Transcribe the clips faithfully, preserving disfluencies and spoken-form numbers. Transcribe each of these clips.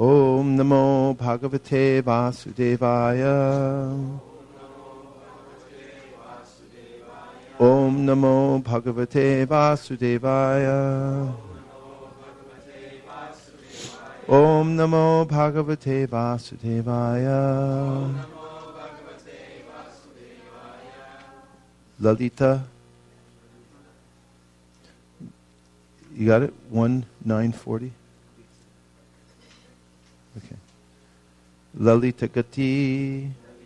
Om Namo Bhagavate Vasudevaya. Om Namo Bhagavate Vasudevaya. Om Namo Bhagavate Vasudevaya. Lalita. You got it? one nine forty? Okay. Lalita Gati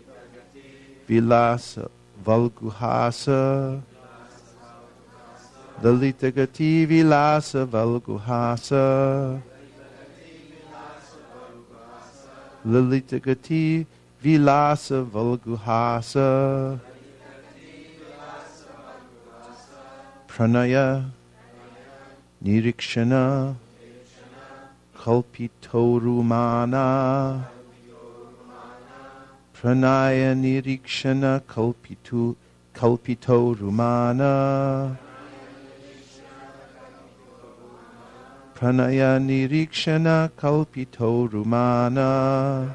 Vilasa Valguhasa. Lalita Gati Vilasa Valguhasa. Lalita Gati Vilasa Valguhasa. Pranaya Nirikshana Kalpitorumana. Pranaya Nirikshana Kalpitu Kalpitorumana. Pranaya Nirikshana Kalpitorumana.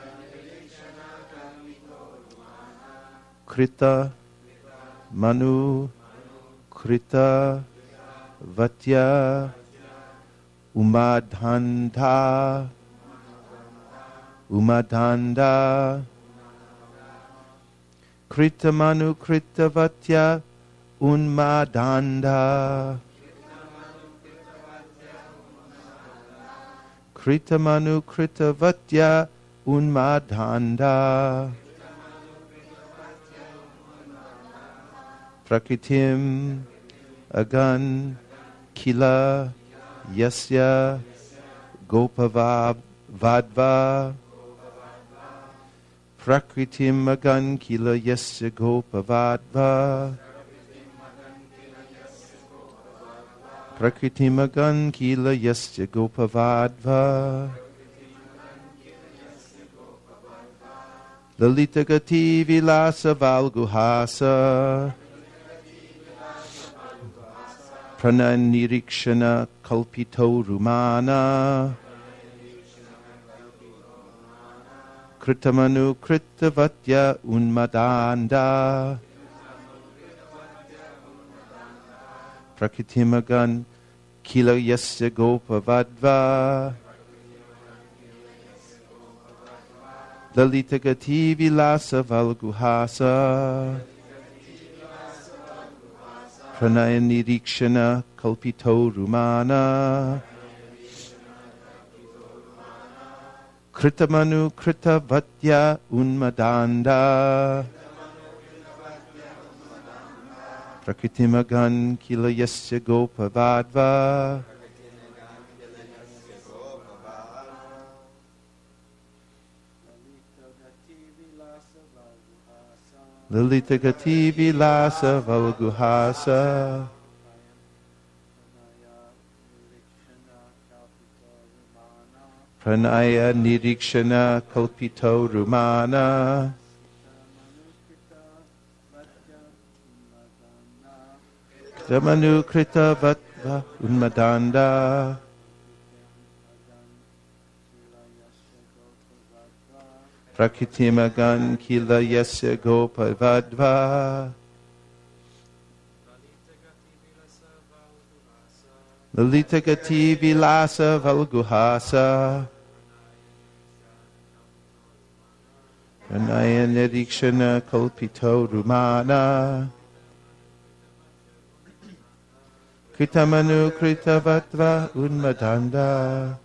Krita Manu Krita Vatya Umadhanda Umadhanda Krita Manu Krita Vatya Unmadhanda Krita Manu Krita Vatya Unmadhanda Prakritim Agan Kila Yasya Gopava Vadva Prakritim Agan Kila Yasya Gopavadva Prakritim Agan Kila Yasya Gopavadva Lalita Gati Vilasa Valguhasa Prananirikshana Kalpito Rumana Kritamanu Kritavatya Unmadanda Prakitimagan Kila Yasya Gopavadva Lalita Gati Vilasa Valguhasa Pranaya Nirikshana Kalpito Rumana Kritamanu Kritavatya Unmadanda Prakitimagan Kila Yasya Gopavadva Lalita Gati Vilasa Valguhasa Pranaya Nirikshana Kalpito Rumana Kramanu Krita Vatva Unmadanda Prakitimagan Kila Yasya Gopavadva Lalita Gati Vilasa Valguhasa Pranaya Nirikshana Kalpito Rumana Kritamanu Kritavatva Unmadanda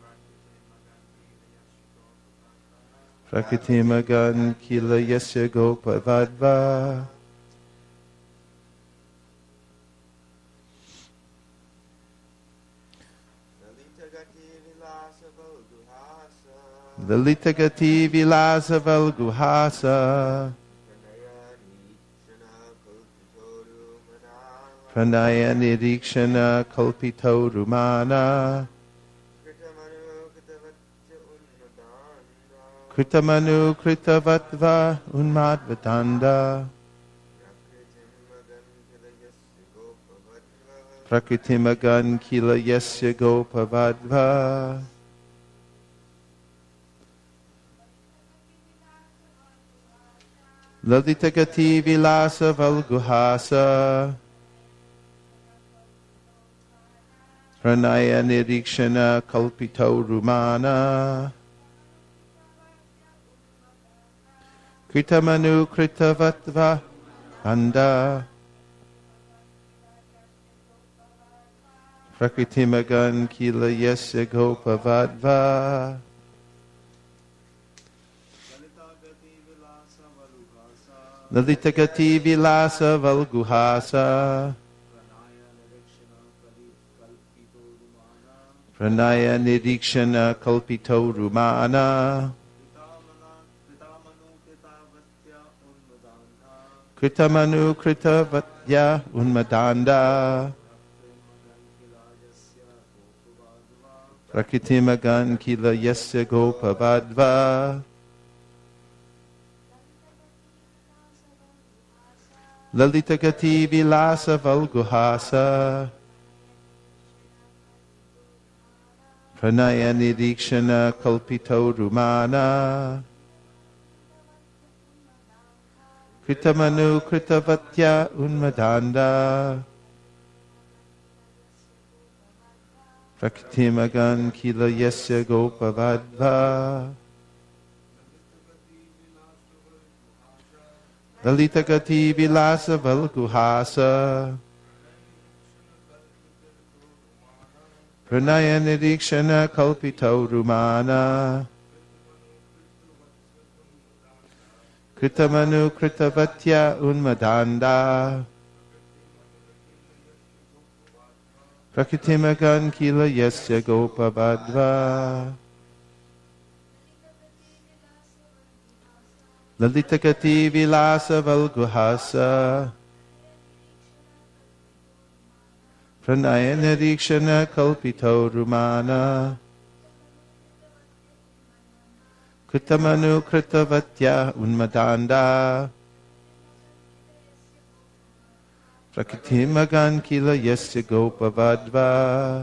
Prakitimagan Kila Yasya Gopavadva Lalita Gati Vilasa Valguhasa Pranaya Nirikshana Kalpito Rumana Kritamanu Kritavatva Unmadvatanda Prakitimagan Kila Yasya Gopavadva Lalitakati vilasa valguhasa Pranaya nirikshana kalpito rumana Kritamanu kritavatva anda Prakritimagan kila yasya gopavadva Lalitagati vilasa valguhasa Pranaya nirikshana kalpito rumana Kritamanu kritavatya unmadanda Prakritimagan kila yasya gopavadva Lalitagati vilasa valguhasa Pranaya nirikshana kalpito rumana Kritamanu kritavatya unmadanda Prakritimagan kila yasya gopavadva Lalitagati vilasa valguhasa Pranaya nirikshana kalpito rumana Kritamanu kritavatya unmadanda Prakritimagan kila yasya gopavadva Lalitagati vilasa valguhasa Pranaya nirikshana kalpito rumana Kritamanu kritavatya unmadanda Prakritimagan kila yasya gopavadva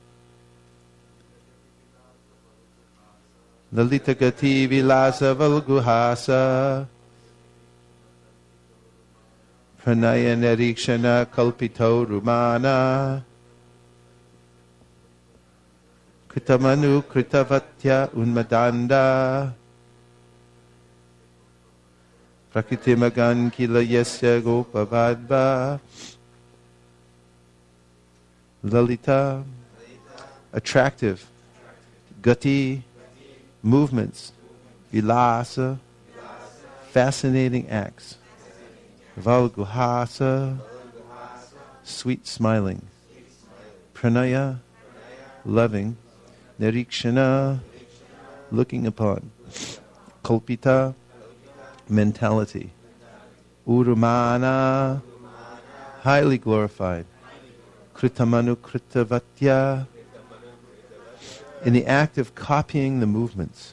Lalitagati vilasa valguhasa Pranaya nirikshana kalpito rumana Kritamanu kritavatya unmadanda Prakritimagan kila yasya gopavadva Lalita, attractive. Gati, movements. Vilasa, fascinating acts. Valguhasa, sweet smiling. Pranaya, loving. Nirikshana, looking upon. Kalpita, mentality. Urumana, highly glorified. Kritamanu kritavatya, in the act of copying the movements.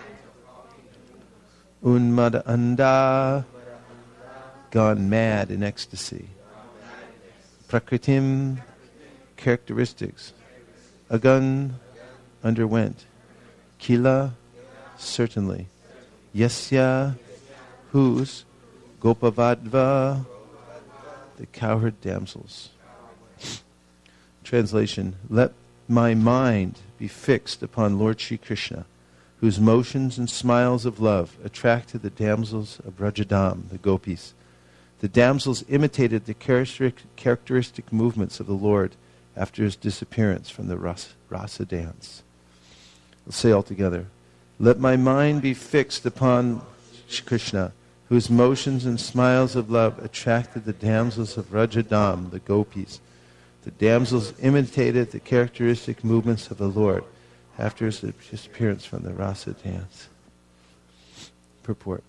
Unmada anda, gone mad in ecstasy. Prakritim, characteristics. Agan, underwent. Kila, certainly. Yasya, whose. Gopavadva, the cowherd damsels. Translation: let my mind be fixed upon Lord Shri Krishna, whose motions and smiles of love attracted the damsels of Rajadam, the gopis. The damsels imitated the characteristic movements of the Lord after his disappearance from the rasa, rasa dance. Let's say all together. Let my mind be fixed upon Shri Krishna, whose motions and smiles of love attracted the damsels of Rajadam, the gopis. The damsels imitated the characteristic movements of the Lord after his disappearance from the rasa dance. Purport.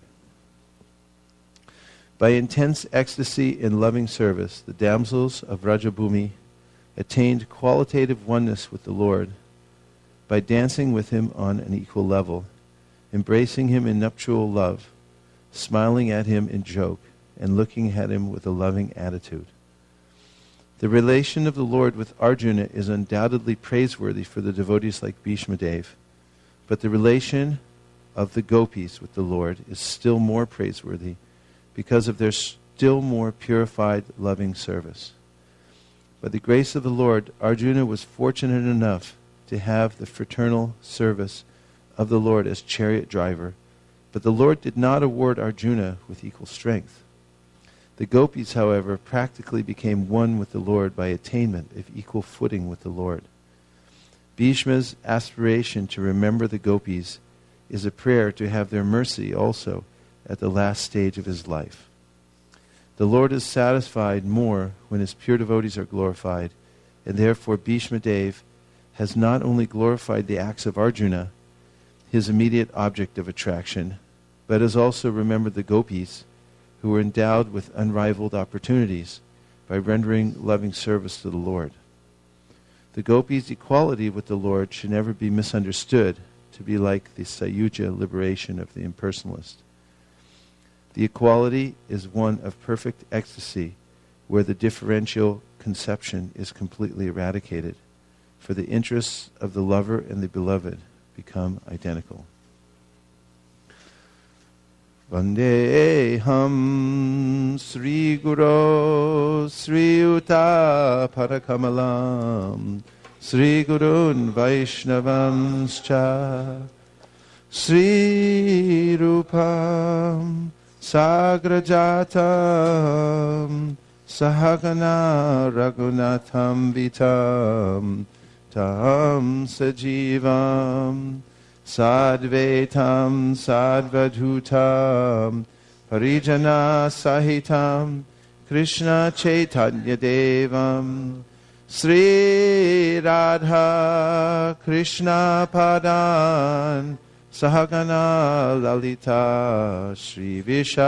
By intense ecstasy in loving service, the damsels of Rajabhumi attained qualitative oneness with the Lord by dancing with him on an equal level, embracing him in nuptial love, smiling at him in joke, and looking at him with a loving attitude. The relation of the Lord with Arjuna is undoubtedly praiseworthy for the devotees like Bhishma Dev, but the relation of the gopis with the Lord is still more praiseworthy because of their still more purified, loving service. By the grace of the Lord, Arjuna was fortunate enough to have the fraternal service of the Lord as chariot driver, but the Lord did not award Arjuna with equal strength. The gopis, however, practically became one with the Lord by attainment of equal footing with the Lord. Bhishma's aspiration to remember the gopis is a prayer to have their mercy also at the last stage of his life. The Lord is satisfied more when his pure devotees are glorified, and therefore Bhishma Dev has not only glorified the acts of Arjuna, his immediate object of attraction, but has also remembered the gopis, who were endowed with unrivaled opportunities by rendering loving service to the Lord. The gopis' equality with the Lord should never be misunderstood to be like the Sayuja liberation of the impersonalist. The equality is one of perfect ecstasy, where the differential conception is completely eradicated, for the interests of the lover and the beloved become identical. Vandeham Sri Guru Sri Uta Parakamalam Sri Gurun Vaishnavanscha Sri Rupam Sagrajatam Sahagana Raghunatham Vitam Tam Sajivam Sadvetam Sadvadhutam Parijana Sahitam Krishna Chaitanya Devam Sri Radha Krishna Padan Sahagana Lalita Sri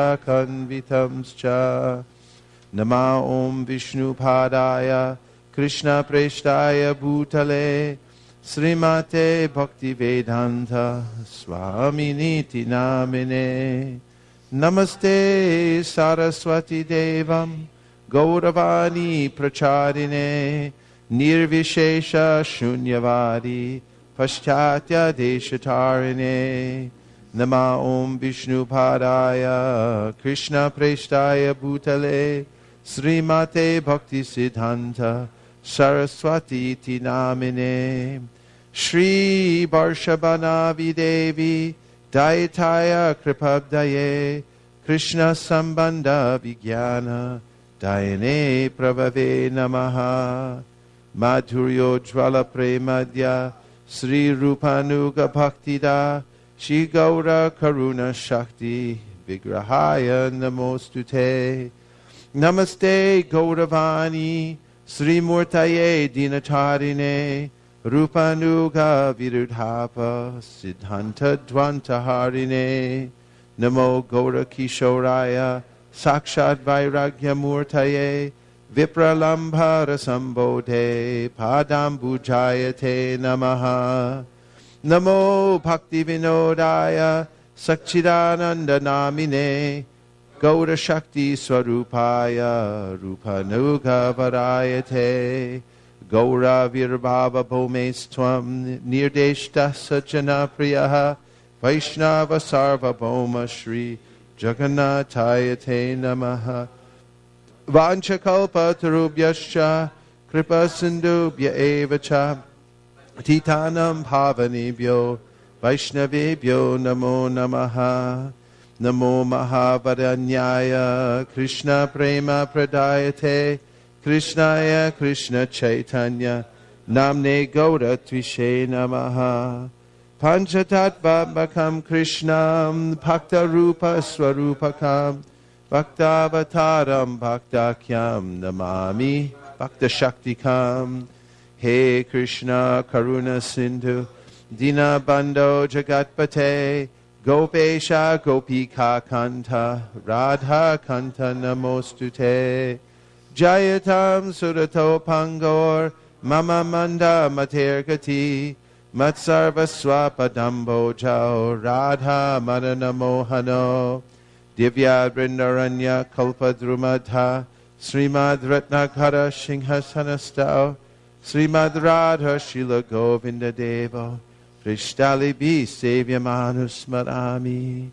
Vishakanvitamscha Nama Om Vishnu Padaya Krishna Preshtaya Bhutale Srimate Bhaktivedanta Swaminiti Namine Namaste Saraswati Devam Gauravani Pracharine Nirvishesha Shunyavadi Paschatya Deshatarine Nama Om Vishnu Padaya Krishna Preshtaya Bhutale Srimate Bhakti Siddhanta Saraswati iti namine Shri Varshabhanavi Devi Daitaya Kripabdaye Krishna Sambandha Vijnana Dayane Prabhave Namaha Madhuryo Jvala Premadya Sri Rupanuga Bhaktida Shri Gaura Karuna Shakti Vigrahaya Namostute Namaste Gauravani Sri Murtaye Dinatarine Rupanuga Virudhapa Siddhanta Dvantaharine Namo Gaura Kishoraya Sakshat Vairagya Murtaye Vipralambhara Sambodhe Padambujayate Namaha Namo Bhakti Vinodaya Sakchidananda Namine Gaura Shakti Swarupaya Rupanuga Varayate Gaura Virbhava Bhomestvam Nirdeshta Sajana Priyaha Vaishnava Sarva Bhoma Shri Jagannathayate Namaha Vanchakalpa Tarubhyascha Kripa Sindhubhya Evacha Titanam Bhavanebhyo Vaishnavebhyo Namo Namaha Namo Mahavaranyaya Krishna Prema Pradayate Krishnaya Krishna Chaitanya Namne Gaura Tvishe Namaha Panchatattva Bhakam Krishnam Bhakta Rupa Swarupakam Bhaktavataram Bhaktakyam Namami Bhakta Shaktikam He Krishna Karuna Sindhu Dina Bandho Jagatpate Gopesha Gopika Kanta Radha Kanta Namostute Jayatam Surato Pangor Mama Manda Matergati Matsarva Swapadambo Jao Radha Madana Mohano Divya Vrindaranya Kalpadrumadha Srimad Ratnakara Shinhasanastao Srimad Radha Shila Govinda Devo Krishtali Bi Sevya Manusmarami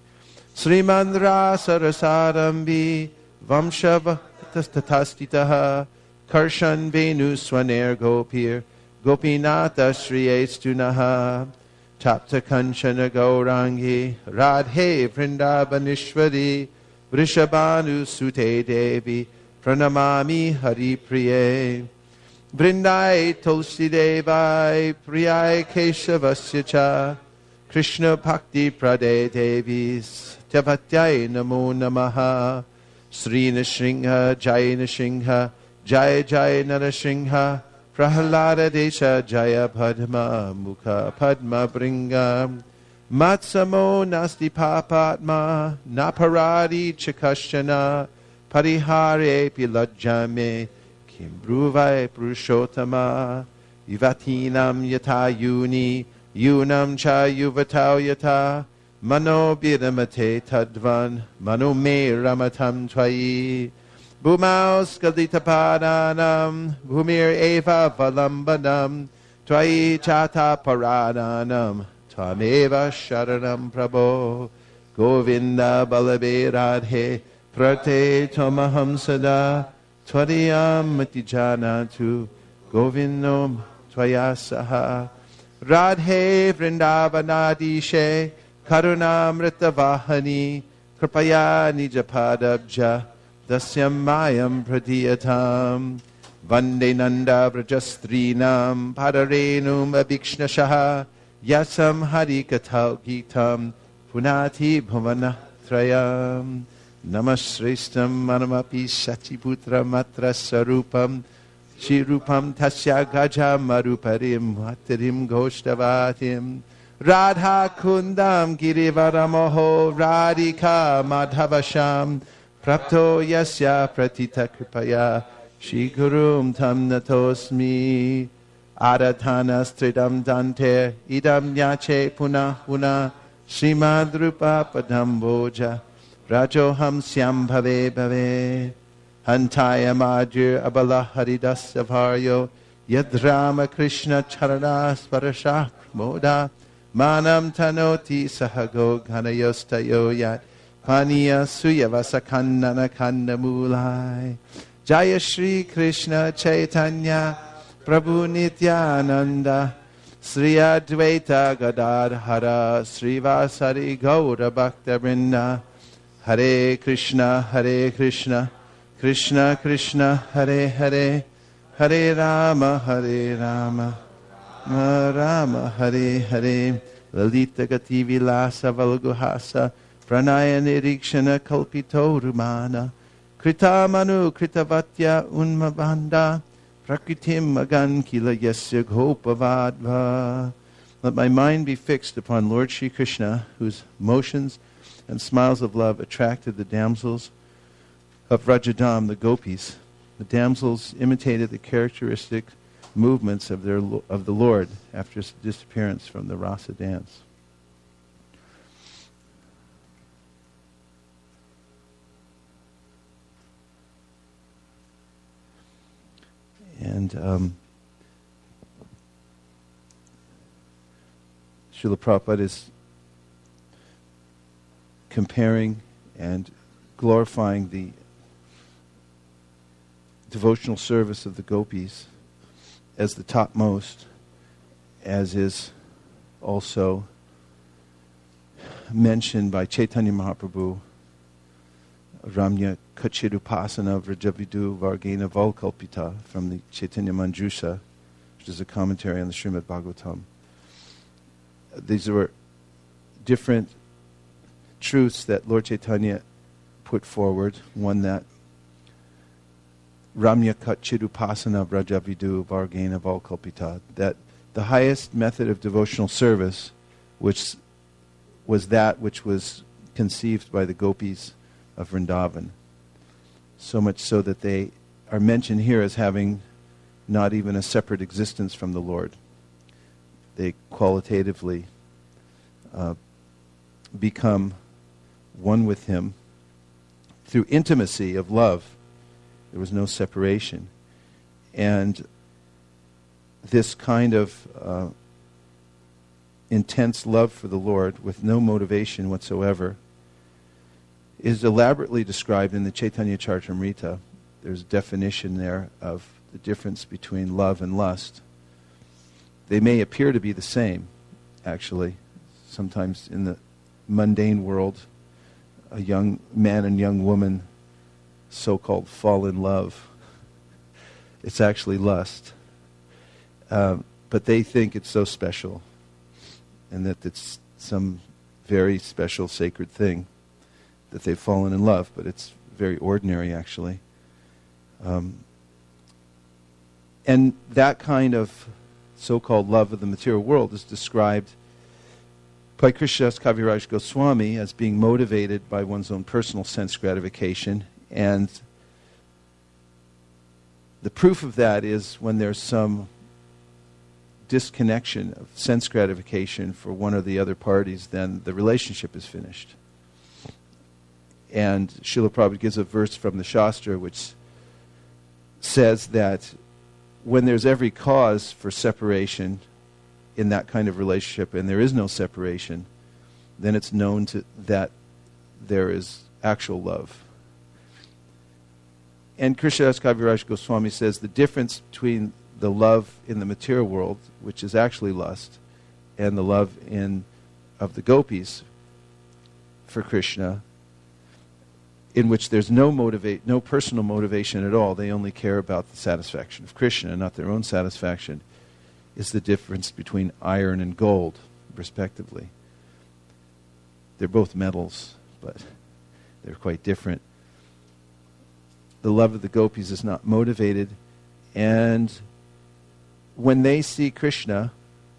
Sriman Rasa Rasarambi Vamshava Tatastitaha Karshan Venu Swaner Gopir Gopinata Shri Estunaha Tapta Kanchana Gaurangi Radhe Vrindavanishwari Vrishabhanu Sute Devi Pranamami Hari Priye Vrindai Tulsi Devai Priyai Keshavasya Cha Krishna Bhakti Prade Devis Tavatyai Namo Namaha Sri Nrsimha Jai Nrsimha Jai Jai Narasingha Prahalada Desha Jaya Padma Mukha Padma Bringa Matsamo Nasti Papatma Naparadi Chakashana Parihare Pilajame Kimbruvai Purushotama Yuvatinam Yata Yuni Yunam Cha Yuvatau Yata Mano Biramate Tadvan Mano Me Ramatam Twayi Bhumau Skaldita Padanam Bhumir Eva Valambanam Twayi Chata Paradanam Twameva Sharanam Prabho Govinda Balabe Radhe Prate Tomaham Sada Twadiyam Matijanatu Govinom Twayasaha Radhe Vrindavanadishe Karunamrita Vahani Kripaya Nijapadabja Dasyam Mayam Pradiyatam Vande Nanda Vrajastrinam Padarenum Abhikshnashaha Yasam Harikatal Gitam Punati Bhavana Trayam Namasrestam Manamapi Sachiputra Matra Sarupam Shirupam Tasya Gaja Maruparim Matarim Goshtavatim Radha Kundam Girivaramoho Radhika Madhavasham Prapto Yasya Pratita Kripaya Shri Gurum Tam Natosmi Aradhana Stridam Dante Idam Yache Puna Puna Srimad Rupa Padamboja Rajoham Syam Bhave Bhave Hantaya Madhur Abala Haridas Avaryo Yadrama Krishna Charana Sparashah Moda Manam Tanoti Sahago Ganayostayo Yat Paniya Suyavasakandana Kandamulai Jaya Shri Krishna Chaitanya Prabhu Nityananda Sri Advaita Gadadhara Srivasari Gaura Bhakta Vrinda Hare Krishna Hare Krishna Krishna Krishna Hare Hare Hare Rama Hare Rama Rama Hare Hare Lalita Gati Vilasa Valguhasa Pranaya Nirikshana Kalpito Rumana Krita Manu Kritavatya Unmabanda Prakritim Magan Kila Yasya Gopavadva. Let my mind be fixed upon Lord Shri Krishna, whose motions and smiles of love attracted the damsels of Vrajadam, the gopis. The damsels imitated the characteristic movements of their of the Lord after his disappearance from the rasa dance. And um, Srila Prabhupada is comparing and glorifying the devotional service of the gopis as the topmost, as is also mentioned by Chaitanya Mahaprabhu, Ramya Kachirupasana Vrajavidu Vargena Valkalpita, from the Chaitanya Manjusa, which is a commentary on the Srimad Bhagavatam. These were different truths that Lord Chaitanya put forward. One, that Ramya Kachirupasana Vrajavidu Vargena Valkalpita, that the highest method of devotional service, which was that which was conceived by the gopis of Vrindavan, so much so that they are mentioned here as having not even a separate existence from the Lord. They qualitatively uh, become one with Him through intimacy of love. There was no separation. And this kind of uh, intense love for the Lord with no motivation whatsoever is elaborately described in the Chaitanya Charitamrita. There's a definition there of the difference between love and lust. They may appear to be the same, actually. Sometimes in the mundane world, a young man and young woman so-called fall in love. It's actually lust. Um, but they think it's so special and that it's some very special sacred thing that they've fallen in love, but it's very ordinary, actually. Um, and that kind of so-called love of the material world is described by Krishnadas Kaviraj Goswami as being motivated by one's own personal sense gratification. And the proof of that is when there's some disconnection of sense gratification for one or the other parties, then the relationship is finished. And Srila Prabhupada gives a verse from the Shastra which says that when there's every cause for separation in that kind of relationship and there is no separation, then it's known to, that there is actual love. And Krishnadas Kaviraj Goswami says the difference between the love in the material world, which is actually lust, and the love in of the gopis for Krishna, in which there's no motivate, no personal motivation at all. They only care about the satisfaction of Krishna, not their own satisfaction, is the difference between iron and gold, respectively. They're both metals, but they're quite different. The love of the gopis is not motivated, and when they see Krishna,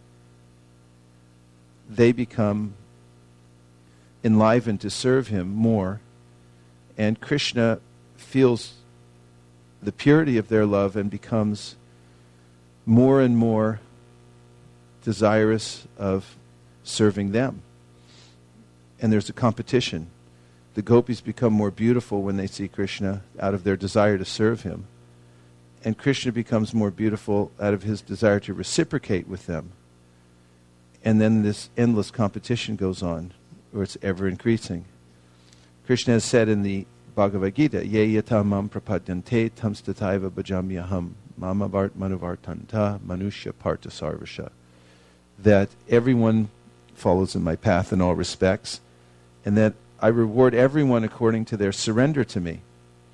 they become enlivened to serve him more, and Krishna feels the purity of their love and becomes more and more desirous of serving them. And there's a competition. The gopis become more beautiful when they see Krishna out of their desire to serve him. And Krishna becomes more beautiful out of his desire to reciprocate with them. And then this endless competition goes on, where it's ever increasing. Krishna has said in the Bhagavad Gita, Ye yata mam prapadyante tam stataiva bhajamyaham mama vart manuvartanta manushya parta sarvasha. That everyone follows in my path in all respects, and that I reward everyone according to their surrender to me.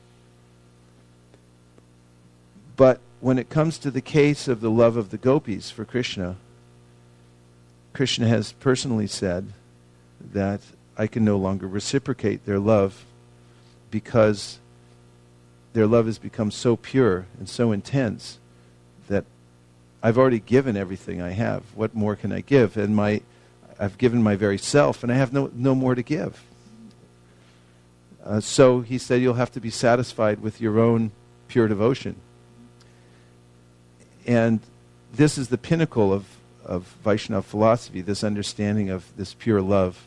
But when it comes to the case of the love of the gopis for Krishna, Krishna has personally said that I can no longer reciprocate their love because their love has become so pure and so intense that I've already given everything I have. What more can I give? And my, I've given my very self, and I have no, no more to give. Uh, so he said, you'll have to be satisfied with your own pure devotion. And this is the pinnacle of, of Vaishnava philosophy, this understanding of this pure love.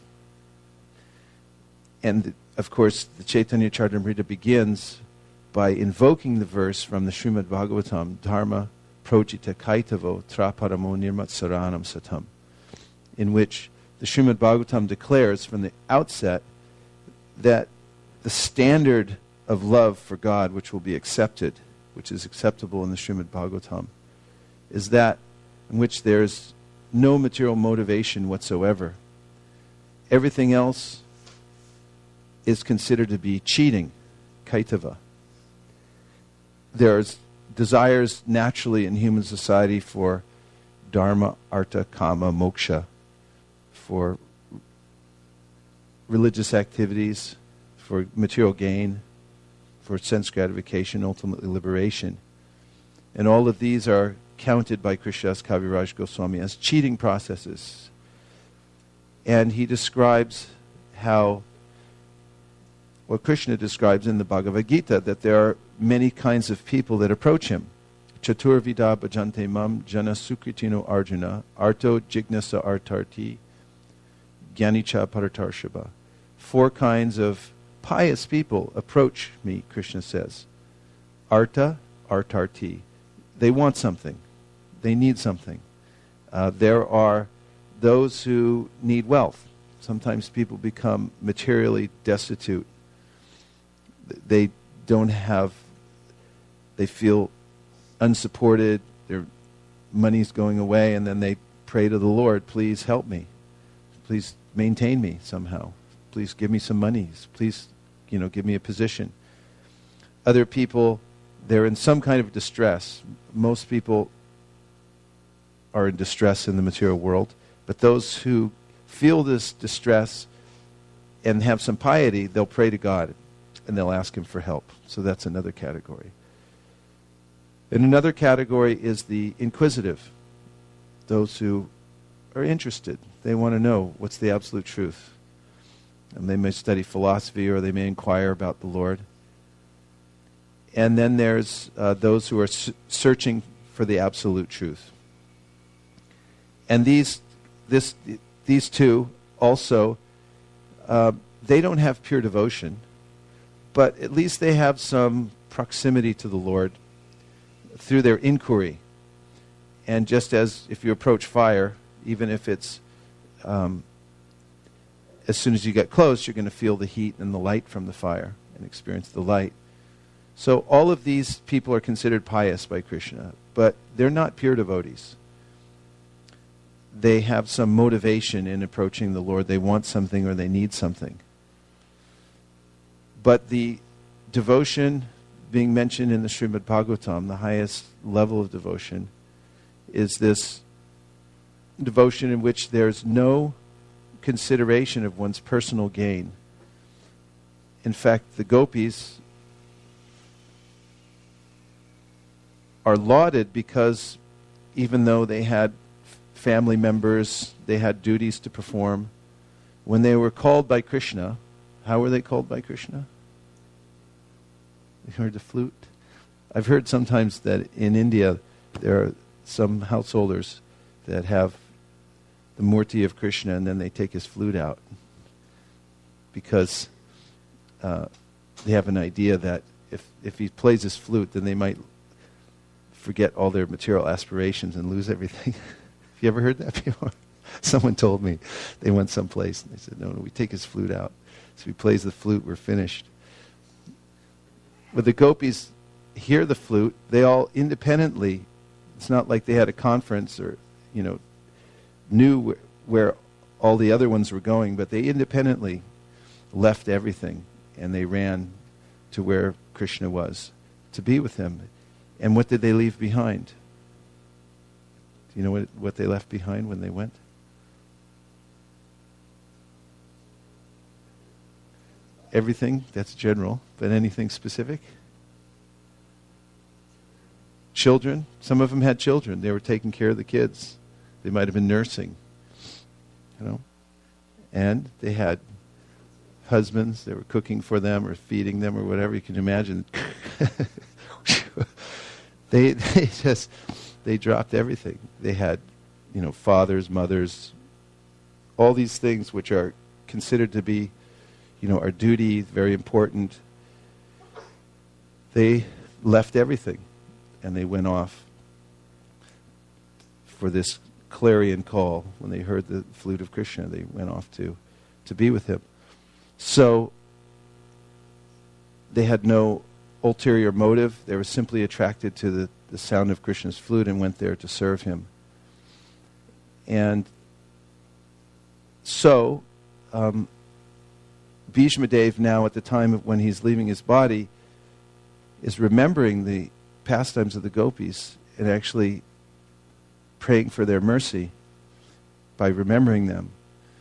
And, of course, the Chaitanya Charitamrita begins by invoking the verse from the Srimad Bhagavatam, Dharma Projita Kaitavo Traparamo Nirmatsaranam Satam, in which the Srimad Bhagavatam declares from the outset that the standard of love for God, which will be accepted, which is acceptable in the Srimad Bhagavatam, is that in which there's no material motivation whatsoever. Everything else is considered to be cheating, kaitava. There's desires naturally in human society for dharma, artha, kama, moksha, for religious activities, for material gain, for sense gratification, ultimately liberation. And all of these are counted by Krishnadas Kaviraj Goswami as cheating processes. And he describes how, what Krishna describes in the Bhagavad Gita, that there are many kinds of people that approach him. Chaturvida bhajante mam jana sukritino arjuna arto jignasa artarti gyanicha paratarshaba. Four kinds of pious people approach me, Krishna says. Arta, artarti. They want something. They need something. Uh, there are those who need wealth. Sometimes people become materially destitute they don't have, they feel unsupported, their money's going away, and then they pray to the Lord, please help me. Please maintain me somehow. Please give me some monies. Please, you know, give me a position. Other people, they're in some kind of distress. Most people are in distress in the material world, but those who feel this distress and have some piety, they'll pray to God and they'll ask Him for help. So that's another category. And another category is the inquisitive, those who are interested. They want to know what's the absolute truth. And they may study philosophy or they may inquire about the Lord. And then there's uh, those who are s- searching for the absolute truth. And these, this, these two also, uh, they don't have pure devotion, but at least they have some proximity to the Lord through their inquiry. And just as if you approach fire, even if it's, um, as soon as you get close, you're going to feel the heat and the light from the fire and experience the light. So all of these people are considered pious by Krishna, but they're not pure devotees. They have some motivation in approaching the Lord. They want something or they need something. But the devotion being mentioned in the Srimad Bhagavatam, the highest level of devotion, is this devotion in which there's no consideration of one's personal gain. In fact, the gopis are lauded because even though they had family members, they had duties to perform, when they were called by Krishna, how were they called by Krishna? You heard the flute? I've heard sometimes that in India there are some householders that have the Murti of Krishna and then they take his flute out because uh, they have an idea that if, if he plays his flute, then they might forget all their material aspirations and lose everything. Have you ever heard that before? Someone told me they went someplace and they said, no, no, we take his flute out. So he plays the flute, we're finished. But the gopis hear the flute, they all independently, it's not like they had a conference or, you know, knew wh- where all the other ones were going, but they independently left everything and they ran to where Krishna was to be with him. And what did they leave behind? Do you know what, what they left behind when they went? Everything, that's general, but anything specific? Children, some of them had children. They were taking care of the kids. They might have been nursing, you know. And they had husbands that were cooking for them or feeding them or whatever. You can imagine. they they just, they dropped everything. They had, you know, fathers, mothers, all these things which are considered to be, you know, our duty, very important. They left everything and they went off for this clarion call. When they heard the flute of Krishna, they went off to, to be with him. So they had no ulterior motive. They were simply attracted to the, the sound of Krishna's flute and went there to serve him. And so, um, Bhishma Dev now at the time of when he's leaving his body is remembering the pastimes of the gopis and actually praying for their mercy by remembering them.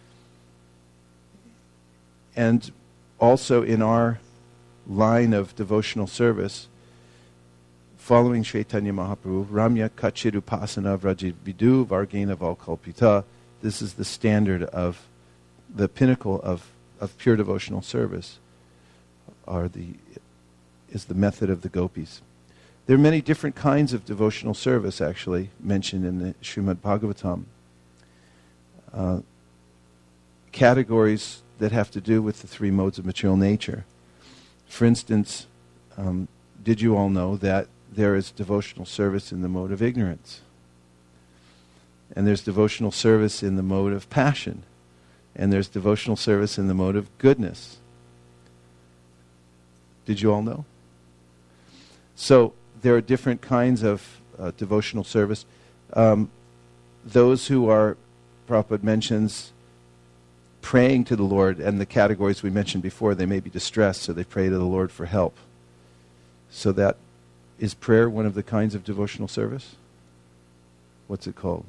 And also in our line of devotional service, following Chaitanya Mahaprabhu, Ramya Kachirupasana Vraji Vidu Vargena Valkalpita, this is the standard of the pinnacle of of pure devotional service, are the is the method of the gopis. There are many different kinds of devotional service actually mentioned in the Srimad Bhagavatam. Uh, categories that have to do with the three modes of material nature. For instance, um, did you all know that there is devotional service in the mode of ignorance? And there's devotional service in the mode of passion. And there's devotional service in the mode of goodness. Did you all know? So there are different kinds of uh, devotional service. Um, those who are, Prabhupada mentions, praying to the Lord, and the categories we mentioned before, they may be distressed, so they pray to the Lord for help. So that, is prayer one of the kinds of devotional service? What's it called?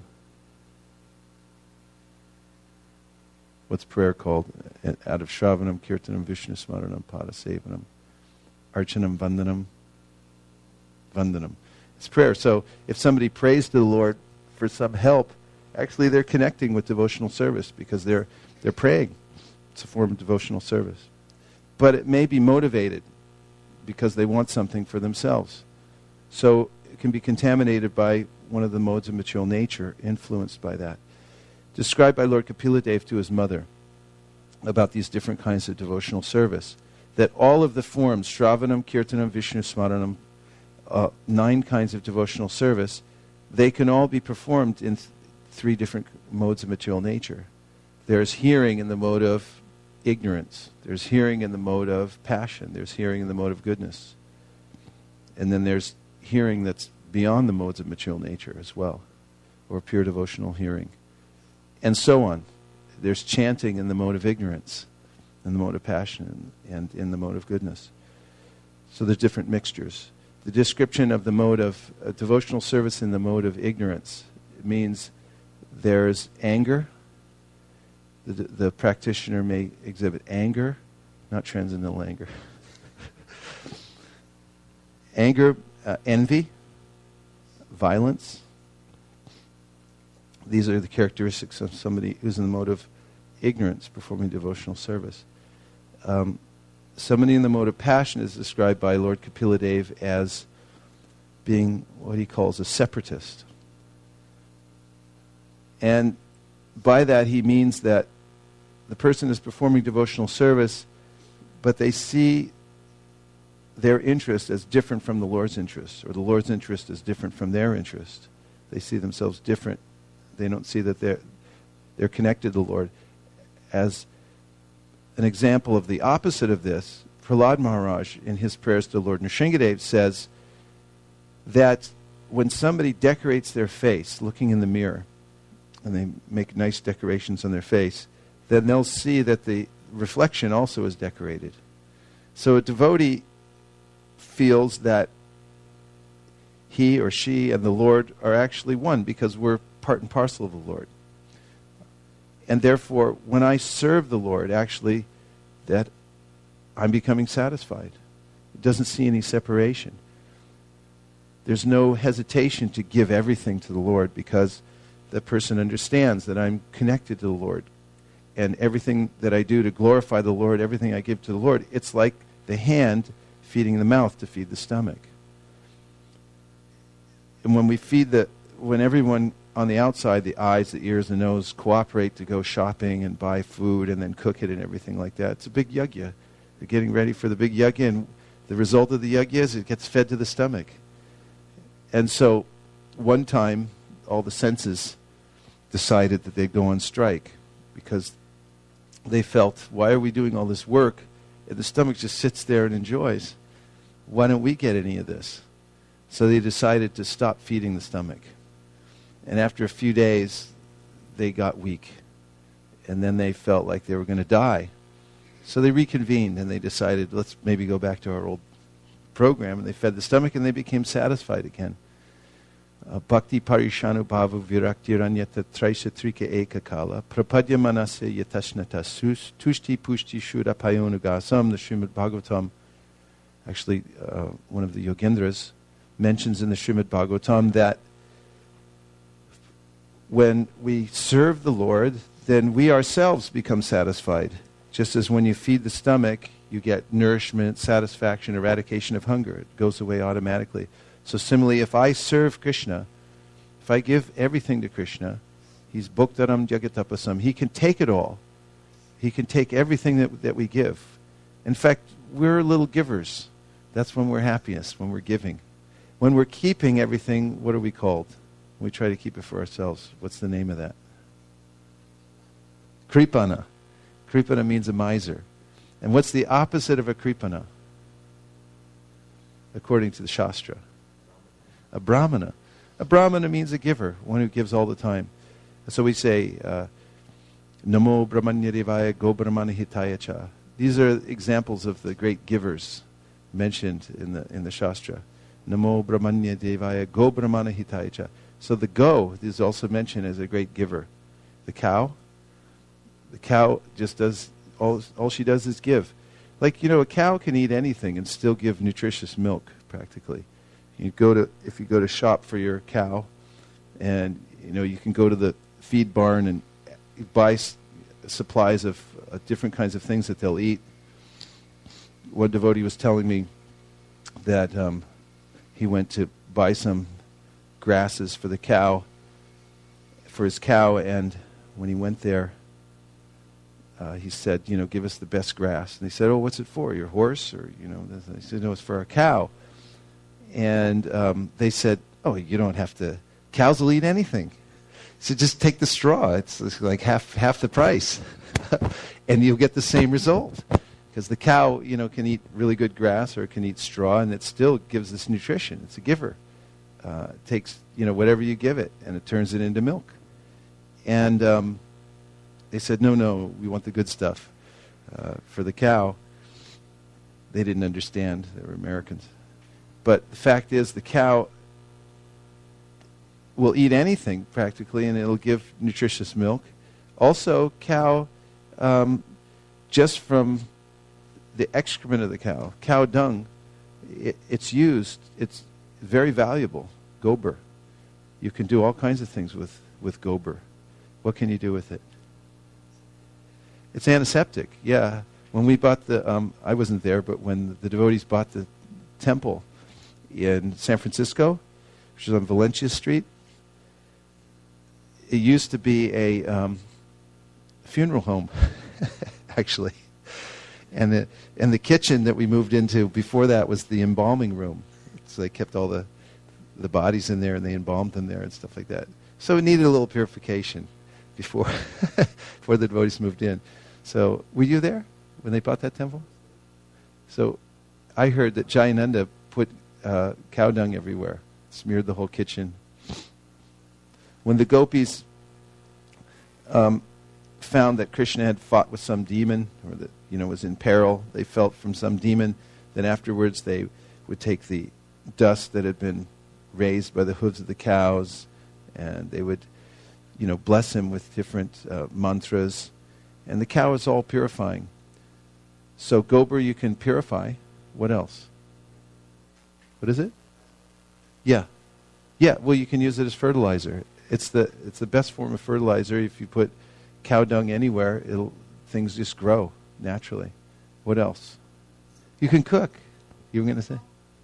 What's prayer called? Out of Shravanam, Kirtanam, Vishnu Smaranam, Padasevanam, Archanam, Vandanam, Vandanam. It's prayer. So if somebody prays to the Lord for some help, actually they're connecting with devotional service because they're they're praying. It's a form of devotional service. But it may be motivated because they want something for themselves. So it can be contaminated by one of the modes of material nature, influenced by that. Described by Lord Kapiladev to his mother about these different kinds of devotional service, that all of the forms, Shravanam, Kirtanam, Vishnu Smaranam, uh, nine kinds of devotional service, they can all be performed in th- three different modes of material nature. There's hearing in the mode of ignorance. There's hearing in the mode of passion. There's hearing in the mode of goodness. And then there's hearing that's beyond the modes of material nature as well, or pure devotional hearing. And so on. There's chanting in the mode of ignorance, in the mode of passion, and in the mode of goodness. So there's different mixtures. The description of the mode of uh, devotional service in the mode of ignorance means there's anger. The, the practitioner may exhibit anger, not transcendental anger. Anger, uh, envy, violence. These are the characteristics of somebody who's in the mode of ignorance performing devotional service. Um, somebody in the mode of passion is described by Lord Kapiladev as being what he calls a separatist. And by that he means that the person is performing devotional service, but they see their interest as different from the Lord's interest, or the Lord's interest as different from their interest. They see themselves different. They don't see that they're, they're connected to the Lord. As an example of the opposite of this, Prahlad Maharaj, in his prayers to Lord Nrsingadev, says that when somebody decorates their face, looking in the mirror, and they make nice decorations on their face, then they'll see that the reflection also is decorated. So a devotee feels that he or she and the Lord are actually one because we're part and parcel of the Lord. And therefore, when I serve the Lord, actually, that I'm becoming satisfied. It doesn't see any separation. There's no hesitation to give everything to the Lord because the person understands that I'm connected to the Lord. And everything that I do to glorify the Lord, everything I give to the Lord, it's like the hand feeding the mouth to feed the stomach. And when we feed the, when everyone on the outside, the eyes, the ears, the nose, cooperate to go shopping and buy food and then cook it and everything like that, it's a big yajna. They're getting ready for the big yajna, and the result of the yajna is it gets fed to the stomach. And so, one time, all the senses decided that they'd go on strike because they felt, why are we doing all this work? And the stomach just sits there and enjoys. Why don't we get any of this? So they decided to stop feeding the stomach. And after a few days, they got weak. And then they felt like they were going to die. So they reconvened and they decided, let's maybe go back to our old program. And they fed the stomach and they became satisfied again. Bhakti parishanu bhavu virakti ranyata traisatrika ekakala prapadya manase yatashnata sus tushti pushti shura payonugasam. The Srimad Bhagavatam, actually uh, one of the Yogendras, mentions in the Srimad Bhagavatam that when we serve the Lord, then we ourselves become satisfied. Just as when you feed the stomach, you get nourishment, satisfaction, eradication of hunger. It goes away automatically. So similarly, if I serve Krishna, if I give everything to Krishna, he's bhoktaram jagatapasam. He can take it all. He can take everything that, that we give. In fact, we're little givers. That's when we're happiest, when we're giving. When we're keeping everything, what are we called? We try to keep it for ourselves. What's the name of that? Kripana. Kripana means a miser. And what's the opposite of a kripana? according to the Shastra? A Brahmana. A Brahmana means a giver, one who gives all the time. So we say, uh, Namo Brahmanya Devaya Go Brahmana Hitaya Cha. These are examples of the great givers mentioned in the in the Shastra. Namo Brahmanya Devaya Go Brahmana Hitaya Cha. So the go is also mentioned as a great giver. The cow, the cow just does, all, all she does is give. Like, you know, a cow can eat anything and still give nutritious milk, practically. You go to, if you go to shop for your cow, and, you know, you can go to the feed barn and buy s- supplies of uh, different kinds of things that they'll eat. One devotee was telling me that um, he went to buy some grasses for the cow, for his cow, and when he went there, uh, he said, you know, give us the best grass. And they said, oh, what's it for, your horse? Or, you know, he said, no, it's for our cow. And um, they said, oh, you don't have to, cows will eat anything. So just take the straw. It's, it's like half half the price. And you'll get the same result. Because the cow, you know, can eat really good grass or it can eat straw, and it still gives this nutrition. It's a giver. Uh, it takes, you know, whatever you give it, and it turns it into milk. And um, they said, no, no, we want the good stuff. Uh, for the cow, they didn't understand. They were Americans. But the fact is, the cow will eat anything, practically, and it'll give nutritious milk. Also, cow, um, just from the excrement of the cow, cow dung, it, it's used, it's very valuable, gober. You can do all kinds of things with, with gober. What can you do with it? It's antiseptic, yeah. When we bought the, um, I wasn't there, but when the devotees bought the temple in San Francisco, which is on Valencia Street, it used to be a um, funeral home, actually. And the and the kitchen that we moved into before that was the embalming room. So they kept all the the bodies in there and they embalmed them there and stuff like that. So it needed a little purification before before the devotees moved in. So were you there when they bought that temple? So I heard that Jayananda put uh, cow dung everywhere, smeared the whole kitchen. When the gopis um, found that Krishna had fought with some demon, or that, you know, was in peril, they felt from some demon, then afterwards they would take the dust that had been raised by the hooves of the cows, and they would, you know, bless him with different uh, mantras, and the cow is all purifying. So gober you can purify. What else? What is it? Yeah. Yeah, well, you can use it as fertilizer. It's the it's the best form of fertilizer. If you put cow dung anywhere, it'll things just grow naturally. What else? You can cook. You were going to say?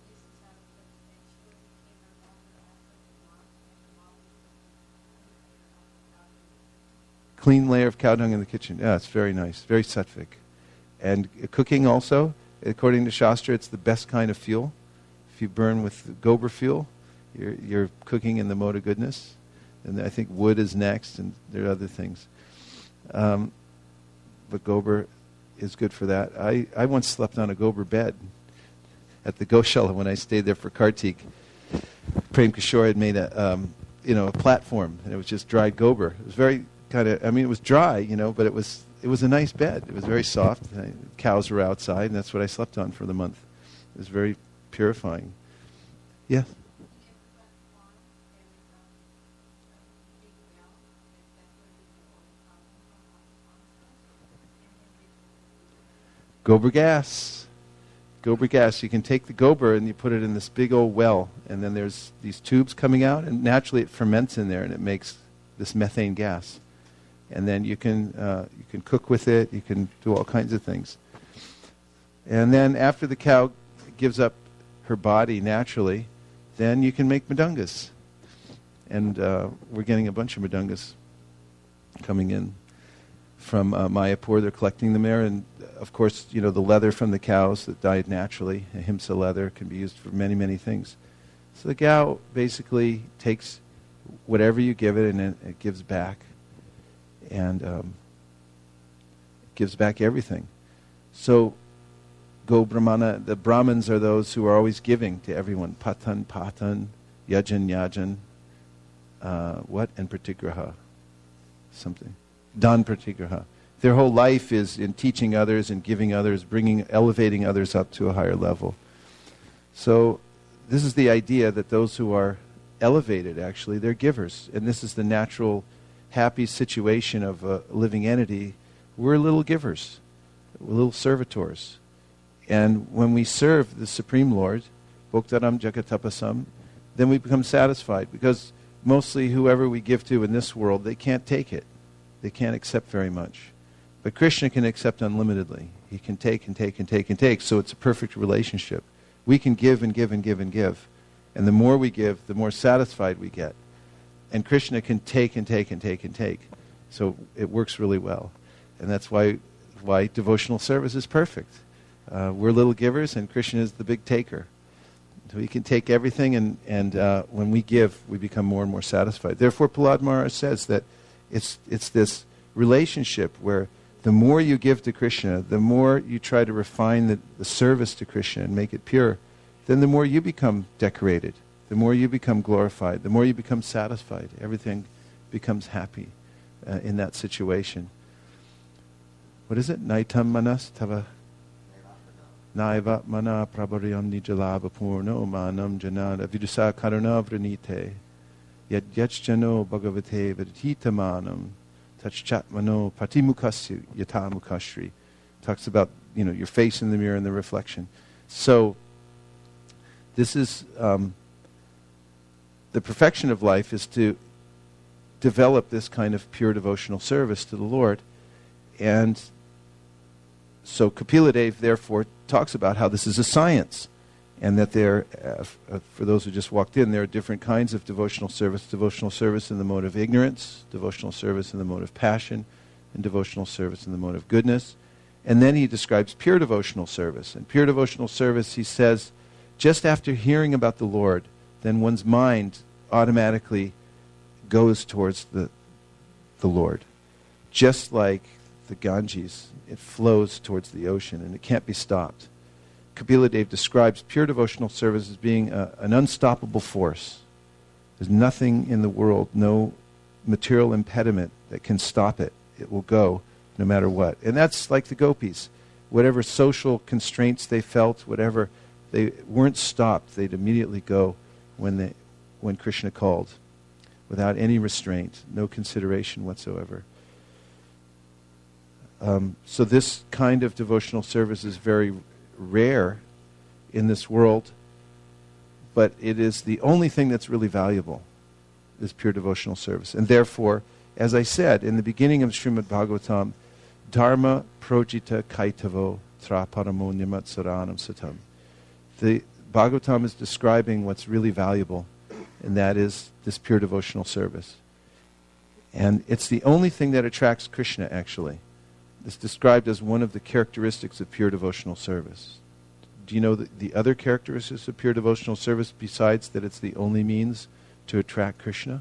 Clean layer of cow dung in the kitchen. Yeah, it's very nice. Very sattvic. And uh, cooking also, according to Shastra, it's the best kind of fuel. If you burn with gober fuel, you're, you're cooking in the mode of goodness. And I think wood is next, and there are other things. Um, but gober is good for that. I, I once slept on a gober bed at the Goshala when I stayed there for Kartik. Prem Kishore had made a, um, you know, a platform, and it was just dried gober. It was very kind of, I mean, it was dry, you know, but it was it was a nice bed. It was very soft. I, cows were outside, and that's what I slept on for the month. It was very purifying. Yeah. Gober gas. Gober gas. You can take the gober and you put it in this big old well, and then there's these tubes coming out, and naturally it ferments in there, and it makes this methane gas. And then you can uh, you can cook with it. You can do all kinds of things. And then after the cow gives up her body naturally, then you can make madungas. And uh, we're getting a bunch of madungas coming in from uh, Mayapur. They're collecting them there, and of course, you know, the leather from the cows that died naturally, ahimsa leather, can be used for many, many things. So the cow basically takes whatever you give it, and it, it gives back, and um, gives back everything. So Go Brahmana, the Brahmins are those who are always giving to everyone. Patan, patan, yajan, yajan, uh, what? And pratigraha. Something. Dan pratigraha. Their whole life is in teaching others and giving others, bringing, elevating others up to a higher level. So this is the idea that those who are elevated, actually, they're givers. And this is the natural, happy situation of a living entity. We're little givers. We're little servitors. And when we serve the Supreme Lord, Bhoktaram Jagatapasam, then we become satisfied. Because mostly whoever we give to in this world, they can't take it. They can't accept very much. But Krishna can accept unlimitedly. He can take and take and take and take. So it's a perfect relationship. We can give and give and give and give. And the more we give, the more satisfied we get. And Krishna can take and take and take and take. So it works really well. And that's why, why devotional service is perfect. Uh, we're little givers, and Krishna is the big taker. So he can take everything, and, and uh, when we give, we become more and more satisfied. Therefore, Prahlad Maharaj says that it's, it's this relationship where the more you give to Krishna, the more you try to refine the, the service to Krishna and make it pure, then the more you become decorated, the more you become glorified, the more you become satisfied. Everything becomes happy uh, in that situation. What is it? Naitam manas tava naiva mana prabharyam nijalabha purno manam janada vidusa karuna vranite yad yachjano bhagavate vidhita manam tachchat mano patimukasya yatamukashri. Talks about, you know, your face in the mirror and the reflection. So this is um, the perfection of life is to develop this kind of pure devotional service to the Lord. And so Kapila Dev therefore talks about how this is a science, and that there, uh, f- uh, for those who just walked in, there are different kinds of devotional service. Devotional service in the mode of ignorance, devotional service in the mode of passion, and devotional service in the mode of goodness. And then he describes pure devotional service. And pure devotional service, he says, just after hearing about the Lord, then one's mind automatically goes towards the, the Lord. Just like the Ganges, it flows towards the ocean, and it can't be stopped. Kapila Dev describes pure devotional service as being a, an unstoppable force. There's nothing in the world, no material impediment that can stop it. It will go no matter what. And that's like the gopis. Whatever social constraints they felt, whatever, they weren't stopped. They'd immediately go when they, when Krishna called, without any restraint, no consideration whatsoever. Um, so this kind of devotional service is very rare in this world, but it is the only thing that's really valuable, is pure devotional service. And therefore, as I said in the beginning of Srimad Bhagavatam, Dharma projita kaitavo traparamo nimatsaranam satam. The Bhagavatam is describing what's really valuable, and that is this pure devotional service. And it's the only thing that attracts Krishna, actually. It's described as one of the characteristics of pure devotional service. Do you know the, the other characteristics of pure devotional service besides that it's the only means to attract Krishna?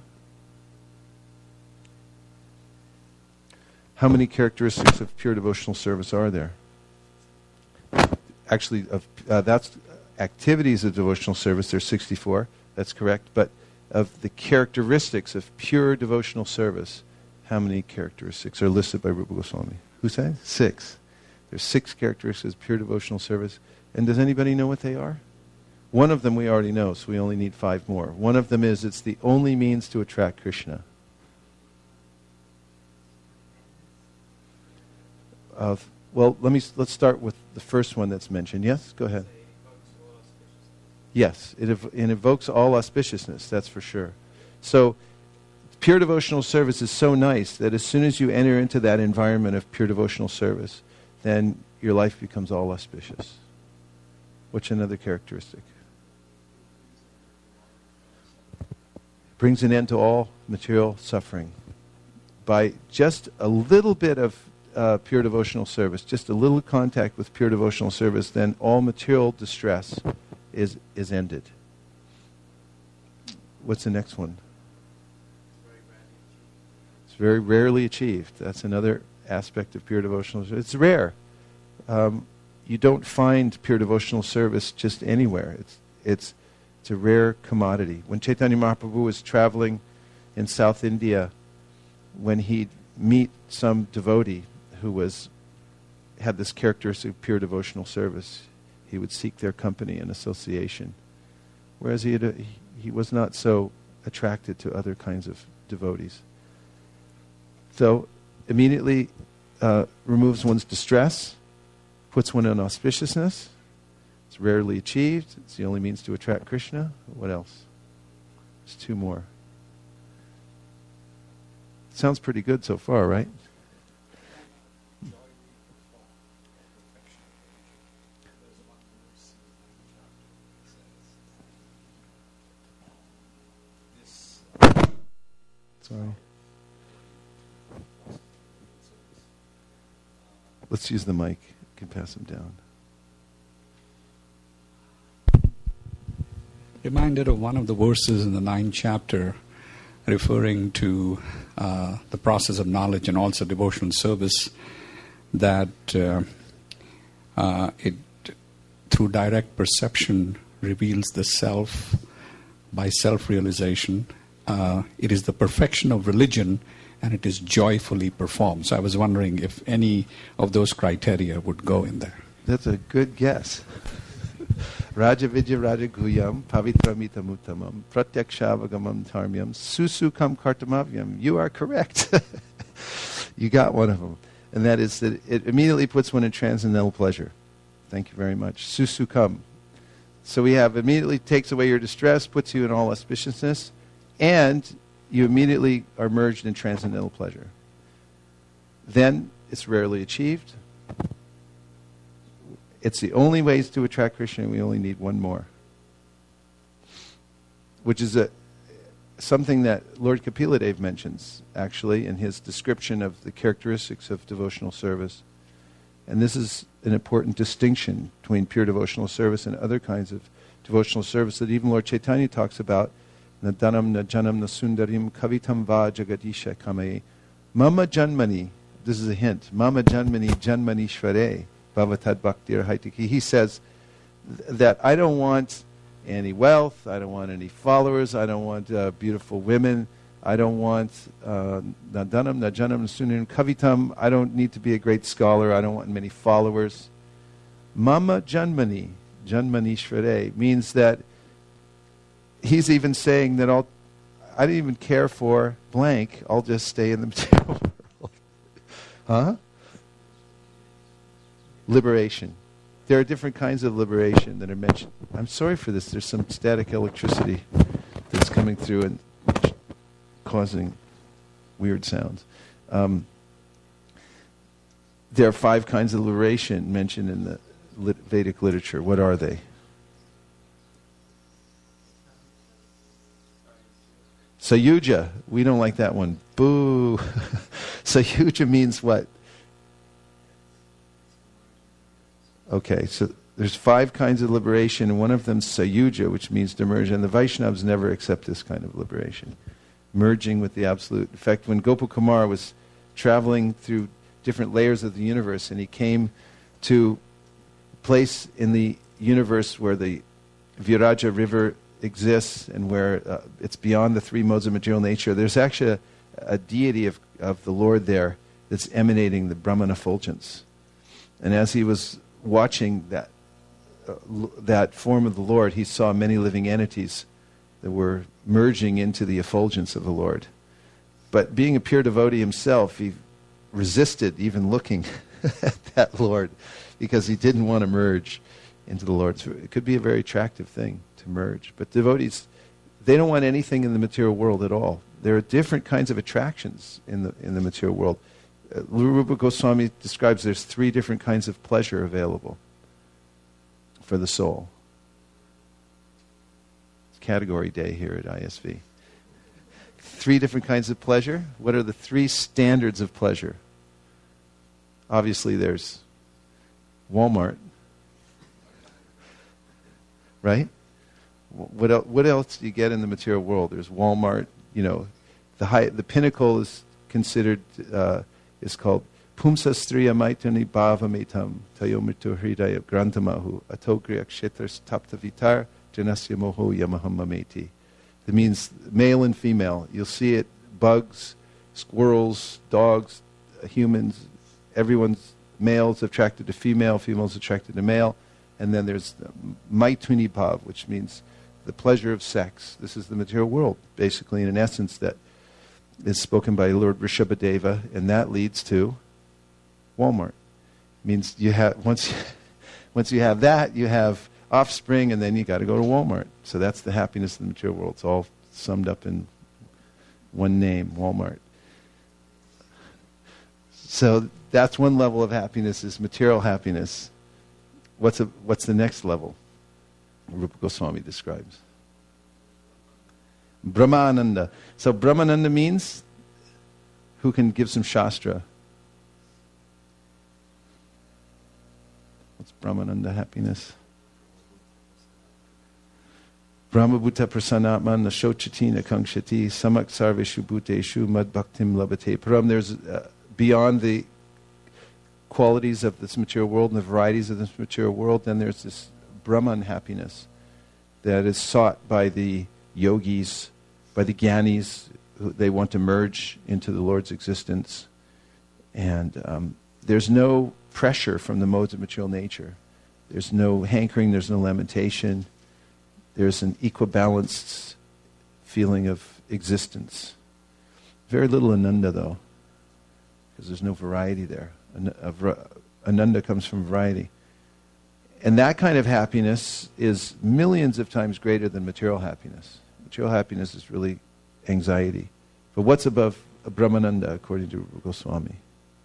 How many characteristics of pure devotional service are there? Actually, of, uh, that's activities of devotional service, there's sixty-four, that's correct. But of the characteristics of pure devotional service, how many characteristics are listed by Rupa Goswami? Who said? Six. There's six characteristics of pure devotional service. And does anybody know what they are? One of them we already know, so we only need five more. One of them is it's the only means to attract Krishna. Uh, well, let me let's start with the first one that's mentioned. Yes, go ahead. Yes, it, ev- it evokes all auspiciousness, that's for sure. So pure devotional service is so nice that as soon as you enter into that environment of pure devotional service, then your life becomes all auspicious. What's another characteristic? Brings an end to all material suffering. By just a little bit of uh, pure devotional service, just a little contact with pure devotional service, then all material distress is, is ended. What's the next one? Very rarely achieved. That's another aspect of pure devotional service. It's rare. Um, you don't find pure devotional service just anywhere. It's, it's, it's a rare commodity. When Chaitanya Mahaprabhu was traveling in South India, when he'd meet some devotee who was had this characteristic of pure devotional service, he would seek their company and association. Whereas he, had a, he, he was not so attracted to other kinds of devotees. So immediately uh, removes one's distress, puts one in auspiciousness. It's rarely achieved. It's the only means to attract Krishna. What else? There's two more. Sounds pretty good so far, right? Sorry. Let's use the mic. You can pass them down. Reminded of one of the verses in the ninth chapter referring to uh, the process of knowledge and also devotional service, that uh, uh, it, through direct perception, reveals the self by self-realization. Uh, it is the perfection of religion, and it is joyfully performed. So I was wondering if any of those criteria would go in there. That's a good guess. Raja Vidya Raja Guyam Pavitramita Muttamam Pratyakshaavagamam Dharmyam Susukam Kartamavyam. You are correct. You got one of them. And that is that it immediately puts one in transcendental pleasure. Thank you very much. Susukam. So we have immediately takes away your distress, puts you in all auspiciousness, and you immediately are merged in transcendental pleasure. Then it's rarely achieved. It's the only ways to attract Krishna, and we only need one more. Which is a something that Lord Kapiladev mentions, actually, in his description of the characteristics of devotional service. And this is an important distinction between pure devotional service and other kinds of devotional service that even Lord Chaitanya talks about. Nadanam najanam nasundarim kavitam va jagadisha kamaye. Mama janmani, this is a hint, Mama janmani janmani shvare bhavatad bhaktir haitiki. He says th- that I don't want any wealth, I don't want any followers, I don't want uh, beautiful women, I don't want uh, nadanam najanam nasundarim kavitam, I don't need to be a great scholar, I don't want many followers. Mama janmani, janmani shvare, means that he's even saying that I'll, I don't even care for blank, I'll just stay in the material world. Huh? Liberation. There are different kinds of liberation that are mentioned. I'm sorry for this. There's some static electricity that's coming through and causing weird sounds. Um, there are five kinds of liberation mentioned in the lit- Vedic literature. What are they? Sayuja. We don't like that one. Boo. Sayuja means what? Okay, so there's five kinds of liberation, and one of them is Sayuja, which means to merge, and the Vaishnavas never accept this kind of liberation. Merging with the Absolute. In fact, when Gopakumar was traveling through different layers of the universe, and he came to a place in the universe where the Viraja River exists and where uh, it's beyond the three modes of material nature, there's actually a, a deity of, of the Lord there that's emanating the Brahman effulgence. And as he was watching that uh, l- that form of the Lord, he saw many living entities that were merging into the effulgence of the Lord. But being a pure devotee himself, he resisted even looking at that Lord because he didn't want to merge into the Lord. So it could be a very attractive thing to merge. But devotees, they don't want anything in the material world at all. There are different kinds of attractions in the in the material world. Uh, Rupa Goswami describes there's three different kinds of pleasure available for the soul. It's category day here at I S V. Three different kinds of pleasure. What are the three standards of pleasure? Obviously there's Walmart. Right? What else, what else do you get in the material world? There's Walmart. You know, the high, the pinnacle is considered uh, is called Pumsa striya maitani bhava metam tayomritu hridaya grantamahu atogriya kshetras tapta vitar janasya moho yamahamameti. That means male and female. You'll see it, bugs, squirrels, dogs, humans, everyone's males attracted to female, females attracted to male. And then there's maituni bhav, which means the pleasure of sex. This is the material world, basically, in an essence, that is spoken by Lord Rishabhadeva, and that leads to Walmart. It means you have once, once you have that, you have offspring, and then you got to go to Walmart. So that's the happiness of the material world. It's all summed up in one name, Walmart. So that's one level of happiness, is material happiness. What's a, what's the next level? Rupa Goswami describes Brahmananda. So Brahmananda means, who can give some shastra? What's Brahmananda happiness? Brahmabhuta prasanatman nashochati nakangshati samak sarveshu bhuteshu mad bhaktim labate param. There's uh, beyond the qualities of this material world and the varieties of this material world, then there's this Brahman happiness that is sought by the yogis, by the gyanis. Who they want to merge into the Lord's existence. And um, there's no pressure from the modes of material nature. There's no hankering, there's no lamentation. There's an equibalanced feeling of existence. Very little ananda, though, because there's no variety there. Ananda comes from variety. And that kind of happiness is millions of times greater than material happiness. Material happiness is really anxiety. But what's above Brahmananda, according to Rupa Goswami?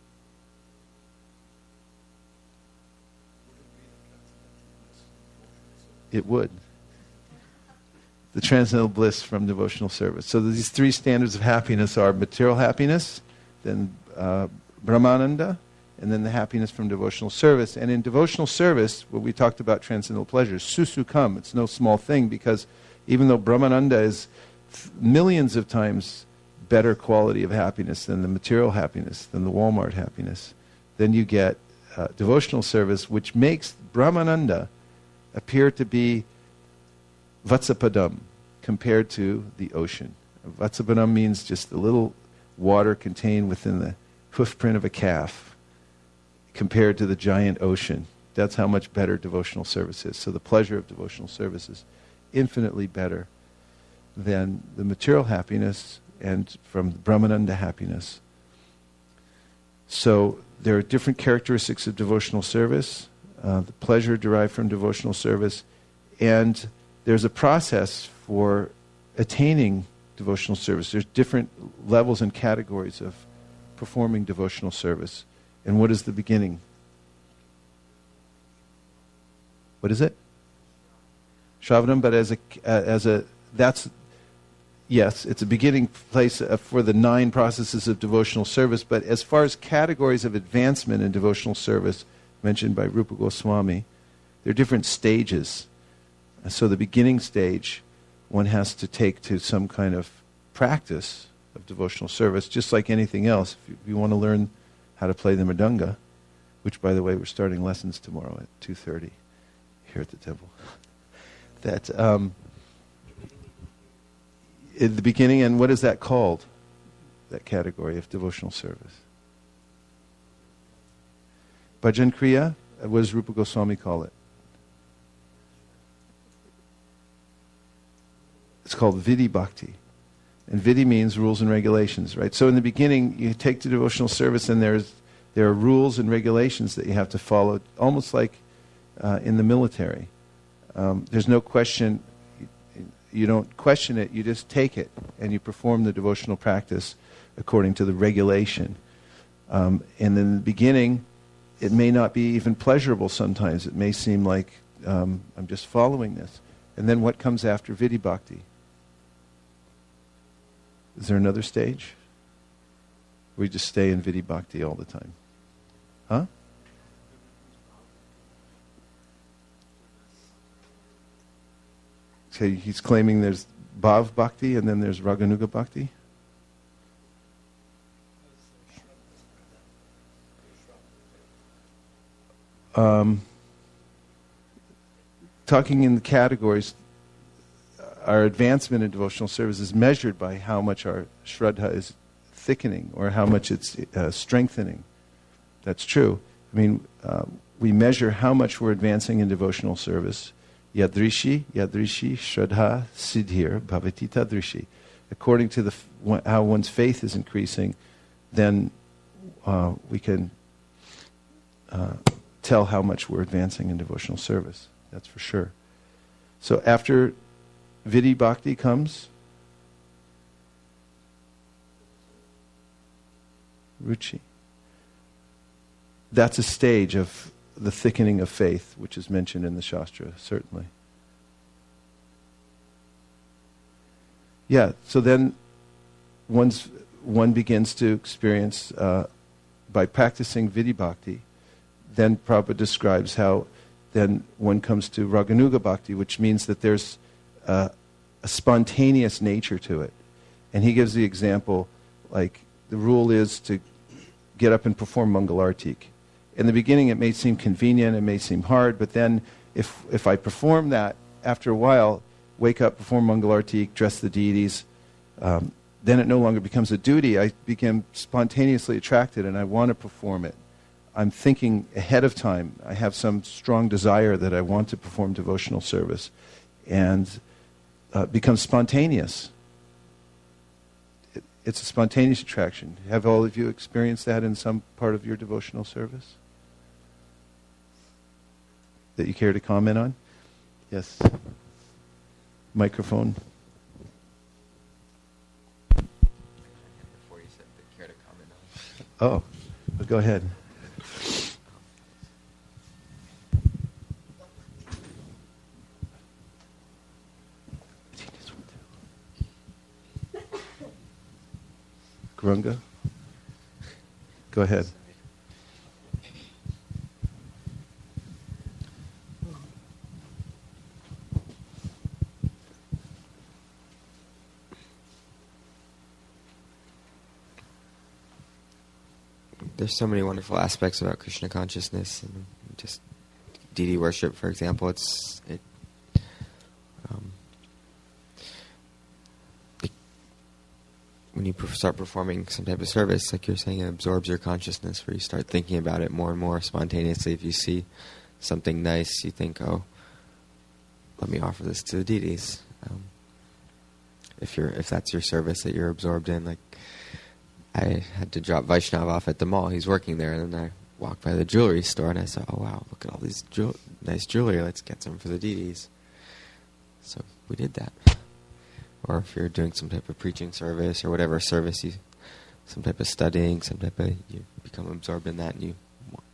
It would. The transcendental bliss from devotional service. So these three standards of happiness are material happiness, then uh, Brahmananda, and then the happiness from devotional service. And in devotional service, what we talked about transcendental pleasures, susukam, it's no small thing, because even though Brahmananda is millions of times better quality of happiness than the material happiness, than the Walmart happiness, then you get uh, devotional service, which makes Brahmananda appear to be Vatsapadam compared to the ocean. Vatsapadam means just a little water contained within the hoofprint of a calf compared to the giant ocean. That's how much better devotional service is. So the pleasure of devotional service is infinitely better than the material happiness and from Brahmananda happiness. So there are different characteristics of devotional service, uh, the pleasure derived from devotional service, and there's a process for attaining devotional service. There's different levels and categories of performing devotional service. And what is the beginning? What is it? Shravanam, but as a, uh, as a, that's, yes, it's a beginning place uh, for the nine processes of devotional service, but as far as categories of advancement in devotional service mentioned by Rupa Goswami, there are different stages. So the beginning stage, one has to take to some kind of practice of devotional service, just like anything else. If you, if you want to learn how to play the mridanga, which, by the way, we're starting lessons tomorrow at two thirty here at the temple. That um, in the beginning, and what is that called? That category of devotional service. Bhajan Kriya, what does Rupa Goswami call it? It's called Vidhi Bhakti. And Vidhi means rules and regulations, right? So in the beginning, you take to devotional service, and there's there are rules and regulations that you have to follow, almost like uh, in the military. Um, there's no question. You don't question it. You just take it, and you perform the devotional practice according to the regulation. Um, and in the beginning, it may not be even pleasurable sometimes. It may seem like um, I'm just following this. And then what comes after Vidhi Bhakti? Is there another stage? We just stay in Vidhi Bhakti all the time. Huh? So he's claiming there's Bhav Bhakti and then there's Raganuga Bhakti? um, talking in the categories, our advancement in devotional service is measured by how much our Shraddha is thickening or how much it's uh, strengthening. That's true. I mean, uh, we measure how much we're advancing in devotional service. Yadrishi, Yadrishi, Shraddha, Siddhir, Bhavati Tadrishi. According to the f- w- how one's faith is increasing, then uh, we can uh, tell how much we're advancing in devotional service. That's for sure. So after Vidhi Bhakti comes Ruchi. That's a stage of the thickening of faith, which is mentioned in the Shastra, certainly. Yeah, so then one's, one begins to experience, uh, by practicing Vidhi Bhakti, then Prabhupada describes how then one comes to Raganuga Bhakti, which means that there's uh, a spontaneous nature to it. And he gives the example, like, the rule is to get up and perform Mangalartik. In the beginning, it may seem convenient, it may seem hard, but then if if I perform that, after a while, wake up, perform Mangalartik, dress the deities, um, then it no longer becomes a duty. I become spontaneously attracted and I want to perform it. I'm thinking ahead of time. I have some strong desire that I want to perform devotional service. And uh, it becomes spontaneous. It, it's a spontaneous attraction. Have all of you experienced that in some part of your devotional service? That you care to comment on? Yes. Microphone. Before you said that care to comment on. Oh, well, go ahead. Grunga? Go ahead. There's so many wonderful aspects about Krishna consciousness and just deity worship, for example. It's it, um, it when you start performing some type of service, like you're saying, it absorbs your consciousness, where you start thinking about it more and more spontaneously. If you see something nice, you think, "Oh, let me offer this to the deities." Um, if you're if that's your service that you're absorbed in, like. I had to drop Vaishnav off at the mall. He's working there, and then I walked by the jewelry store, and I saw, oh, wow, look at all these jewel- nice jewelry. Let's get some for the deities. So we did that. Or if you're doing some type of preaching service or whatever service, you, some type of studying, some type of, you become absorbed in that, and you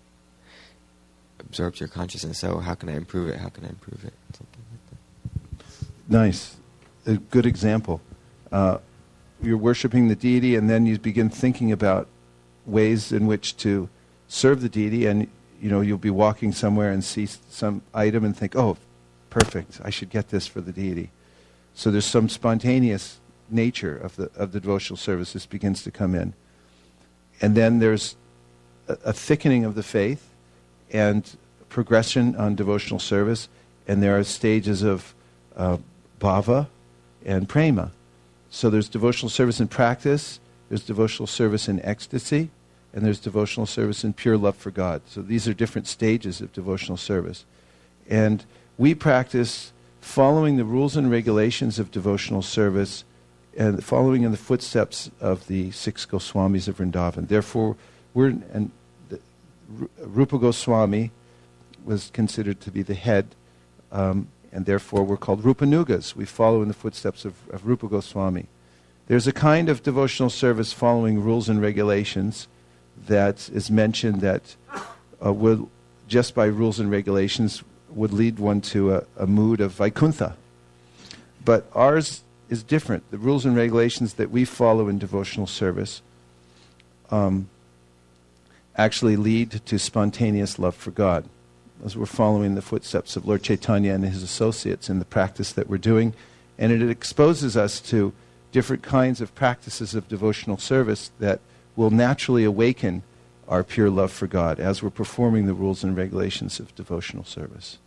absorbs your consciousness. So how can I improve it? How can I improve it? Something like that. Nice. A good example. Uh, You're worshiping the deity, and then you begin thinking about ways in which to serve the deity, and you know you'll be walking somewhere and see some item and think, "Oh, perfect! I should get this for the deity." So there's some spontaneous nature of the of the devotional service. This begins to come in, and then there's a, a thickening of the faith and progression on devotional service, and there are stages of uh, bhava and prema. So there's devotional service in practice, there's devotional service in ecstasy, and there's devotional service in pure love for God. So these are different stages of devotional service. And we practice following the rules and regulations of devotional service and following in the footsteps of the six Goswamis of Vrindavan. Therefore, we're, and the, Rupa Goswami was considered to be the head, um, and therefore we're called Rupanugas. We follow in the footsteps of, of Rupa Goswami. There's a kind of devotional service following rules and regulations that is mentioned that uh, would, just by rules and regulations, would lead one to a, a mood of Vaikuntha. But ours is different. The rules and regulations that we follow in devotional service um, actually lead to spontaneous love for God, as we're following the footsteps of Lord Chaitanya and his associates in the practice that we're doing. And it exposes us to different kinds of practices of devotional service that will naturally awaken our pure love for God as we're performing the rules and regulations of devotional service.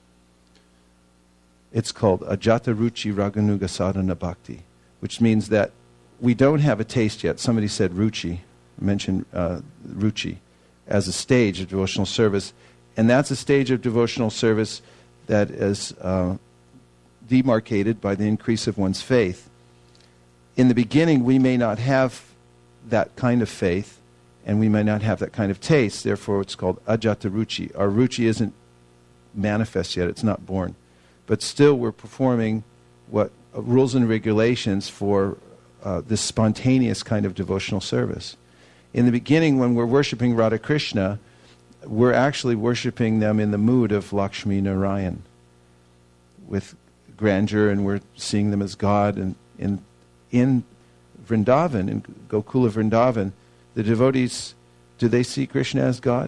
It's called Ajata Ruchi Raganuga Sadhana Bhakti, which means that we don't have a taste yet. Somebody said Ruchi, mentioned uh, Ruchi, as a stage of devotional service. And that's a stage of devotional service that is uh, demarcated by the increase of one's faith. In the beginning, we may not have that kind of faith, and we may not have that kind of taste. Therefore, it's called Ajata Ruchi. Our Ruchi isn't manifest yet. It's not born. But still, we're performing what uh, rules and regulations for uh, this spontaneous kind of devotional service. In the beginning, when we're worshiping Radha Krishna, we're actually worshiping them in the mood of Lakshmi Narayan, with grandeur, and we're seeing them as God. And in in Vrindavan, in Gokula Vrindavan, the devotees, do they see Krishna as God?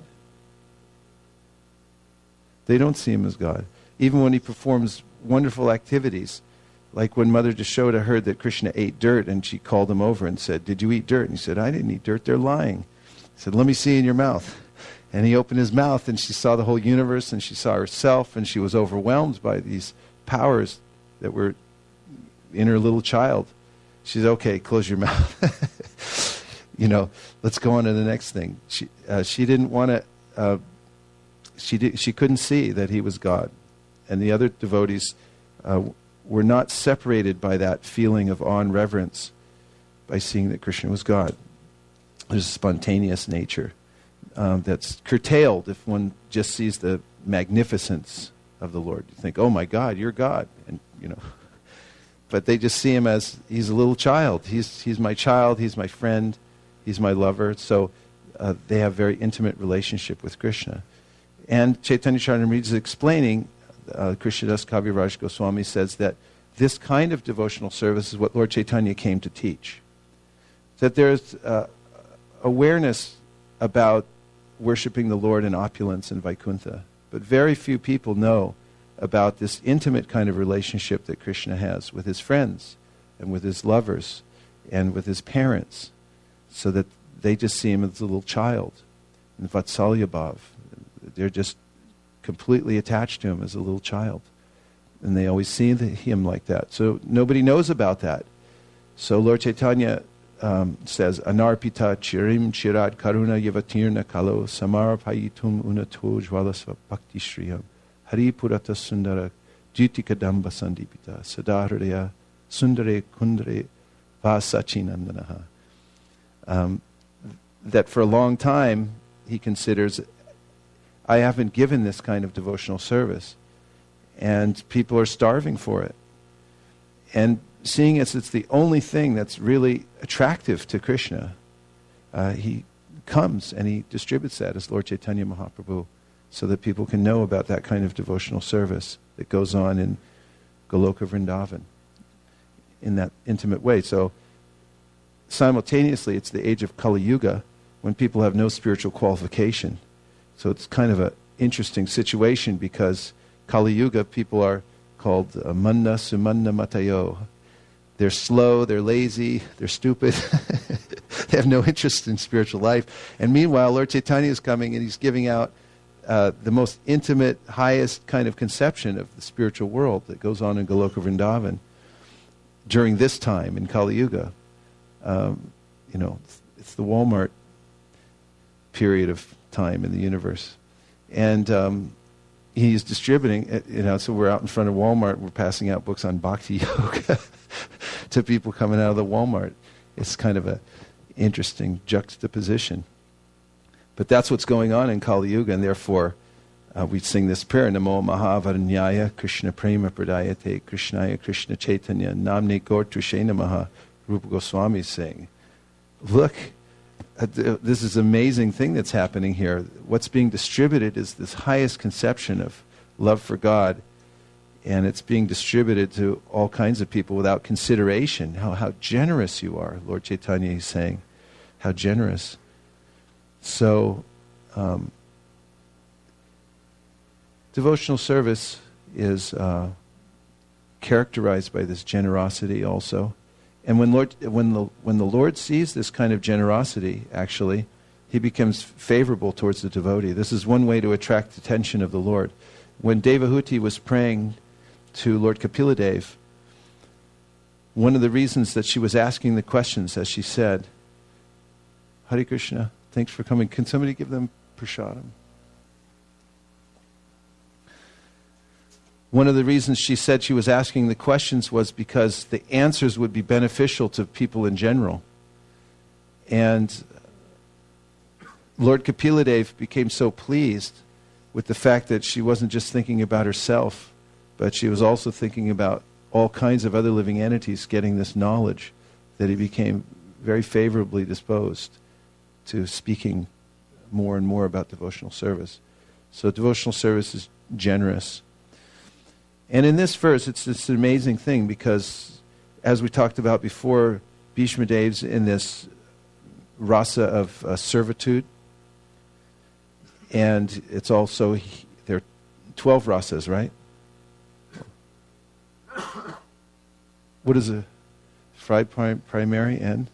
They don't see him as God. Even when he performs wonderful activities, like when Mother Jashoda heard that Krishna ate dirt, and she called him over and said, "Did you eat dirt?" And he said, "I didn't eat dirt, they're lying." He said, "Let me see in your mouth." And he opened his mouth, and she saw the whole universe, and she saw herself, and she was overwhelmed by these powers that were in her little child. She said, "Okay, close your mouth." You know, let's go on to the next thing. She uh, she didn't want to. Uh, she did, she couldn't see that he was God, and the other devotees uh, were not separated by that feeling of awe and reverence by seeing that Krishna was God. There's a spontaneous nature um, that's curtailed if one just sees the magnificence of the Lord. You think, "Oh my God, you're God," and you know. But they just see him as he's a little child. He's he's my child. He's my friend. He's my lover. So uh, they have a very intimate relationship with Krishna. And Chaitanya Charitamrita is explaining, uh, Krishnadas Kaviraj Goswami says that this kind of devotional service is what Lord Chaitanya came to teach. That there's uh, awareness about worshiping the Lord in opulence in Vaikuntha. But very few people know about this intimate kind of relationship that Krishna has with his friends and with his lovers and with his parents, so that they just see him as a little child. And Vatsalya Bhav, they're just completely attached to him as a little child. And they always see him like that. So nobody knows about that. So Lord Chaitanya um, says, Anarpita chirim chirad karuna yavatirna kalo samarpayitum unato jvalasva bhakti shriyam hari purata sundara jyutikadamba sandipita sadahridaya sundare kundare vasachinandanaha. Um, that for a long time he considers, I haven't given this kind of devotional service, and people are starving for it. And seeing as it's the only thing that's really attractive to Krishna, uh, he comes and he distributes that as Lord Chaitanya Mahaprabhu, so that people can know about that kind of devotional service that goes on in Goloka Vrindavan in that intimate way. So simultaneously, it's the age of Kali Yuga, when people have no spiritual qualification. So it's kind of an interesting situation, because Kali Yuga, people are called uh, Manna Sumanna Matayo. They're slow, they're lazy, they're stupid. They have no interest in spiritual life. And meanwhile, Lord Chaitanya is coming and he's giving out uh, the most intimate, highest kind of conception of the spiritual world that goes on in Goloka Vrindavan during this time in Kali Yuga. Um, you know, it's, it's the Walmart period of time in the universe. And um, he's distributing it, you know, so we're out in front of Walmart, we're passing out books on Bhakti Yoga to people coming out of the Walmart. It's kind of a interesting juxtaposition. But that's what's going on in Kali Yuga, and therefore uh, we sing this prayer, Namo Mahavaranyaya Krishna Prema Pradayate Krishnaya Krishna Chaitanya Namne Gortushe Namaha. Rupa Goswami is saying, look, uh, th- this is an amazing thing that's happening here. What's being distributed is this highest conception of love for God, and it's being distributed to all kinds of people without consideration. How, how generous you are, Lord Chaitanya is saying. How generous. So, um, devotional service is uh, characterized by this generosity also. And when Lord, when the when the Lord sees this kind of generosity, actually, he becomes favorable towards the devotee. This is one way to attract the attention of the Lord. When Devahuti was praying to Lord Kapiladev, one of the reasons that she was asking the questions, as she said, Hare Krishna, thanks for coming. Can somebody give them prasadam? One of the reasons she said she was asking the questions was because the answers would be beneficial to people in general. And Lord Kapiladev became so pleased with the fact that she wasn't just thinking about herself, but she was also thinking about all kinds of other living entities getting this knowledge, that he became very favorably disposed to speaking more and more about devotional service. So devotional service is generous. And in this verse, it's, it's an amazing thing because, as we talked about before, Bhishma Dev's in this rasa of uh, servitude. And it's also, there are twelve rasas, right? What is a five prim- primary and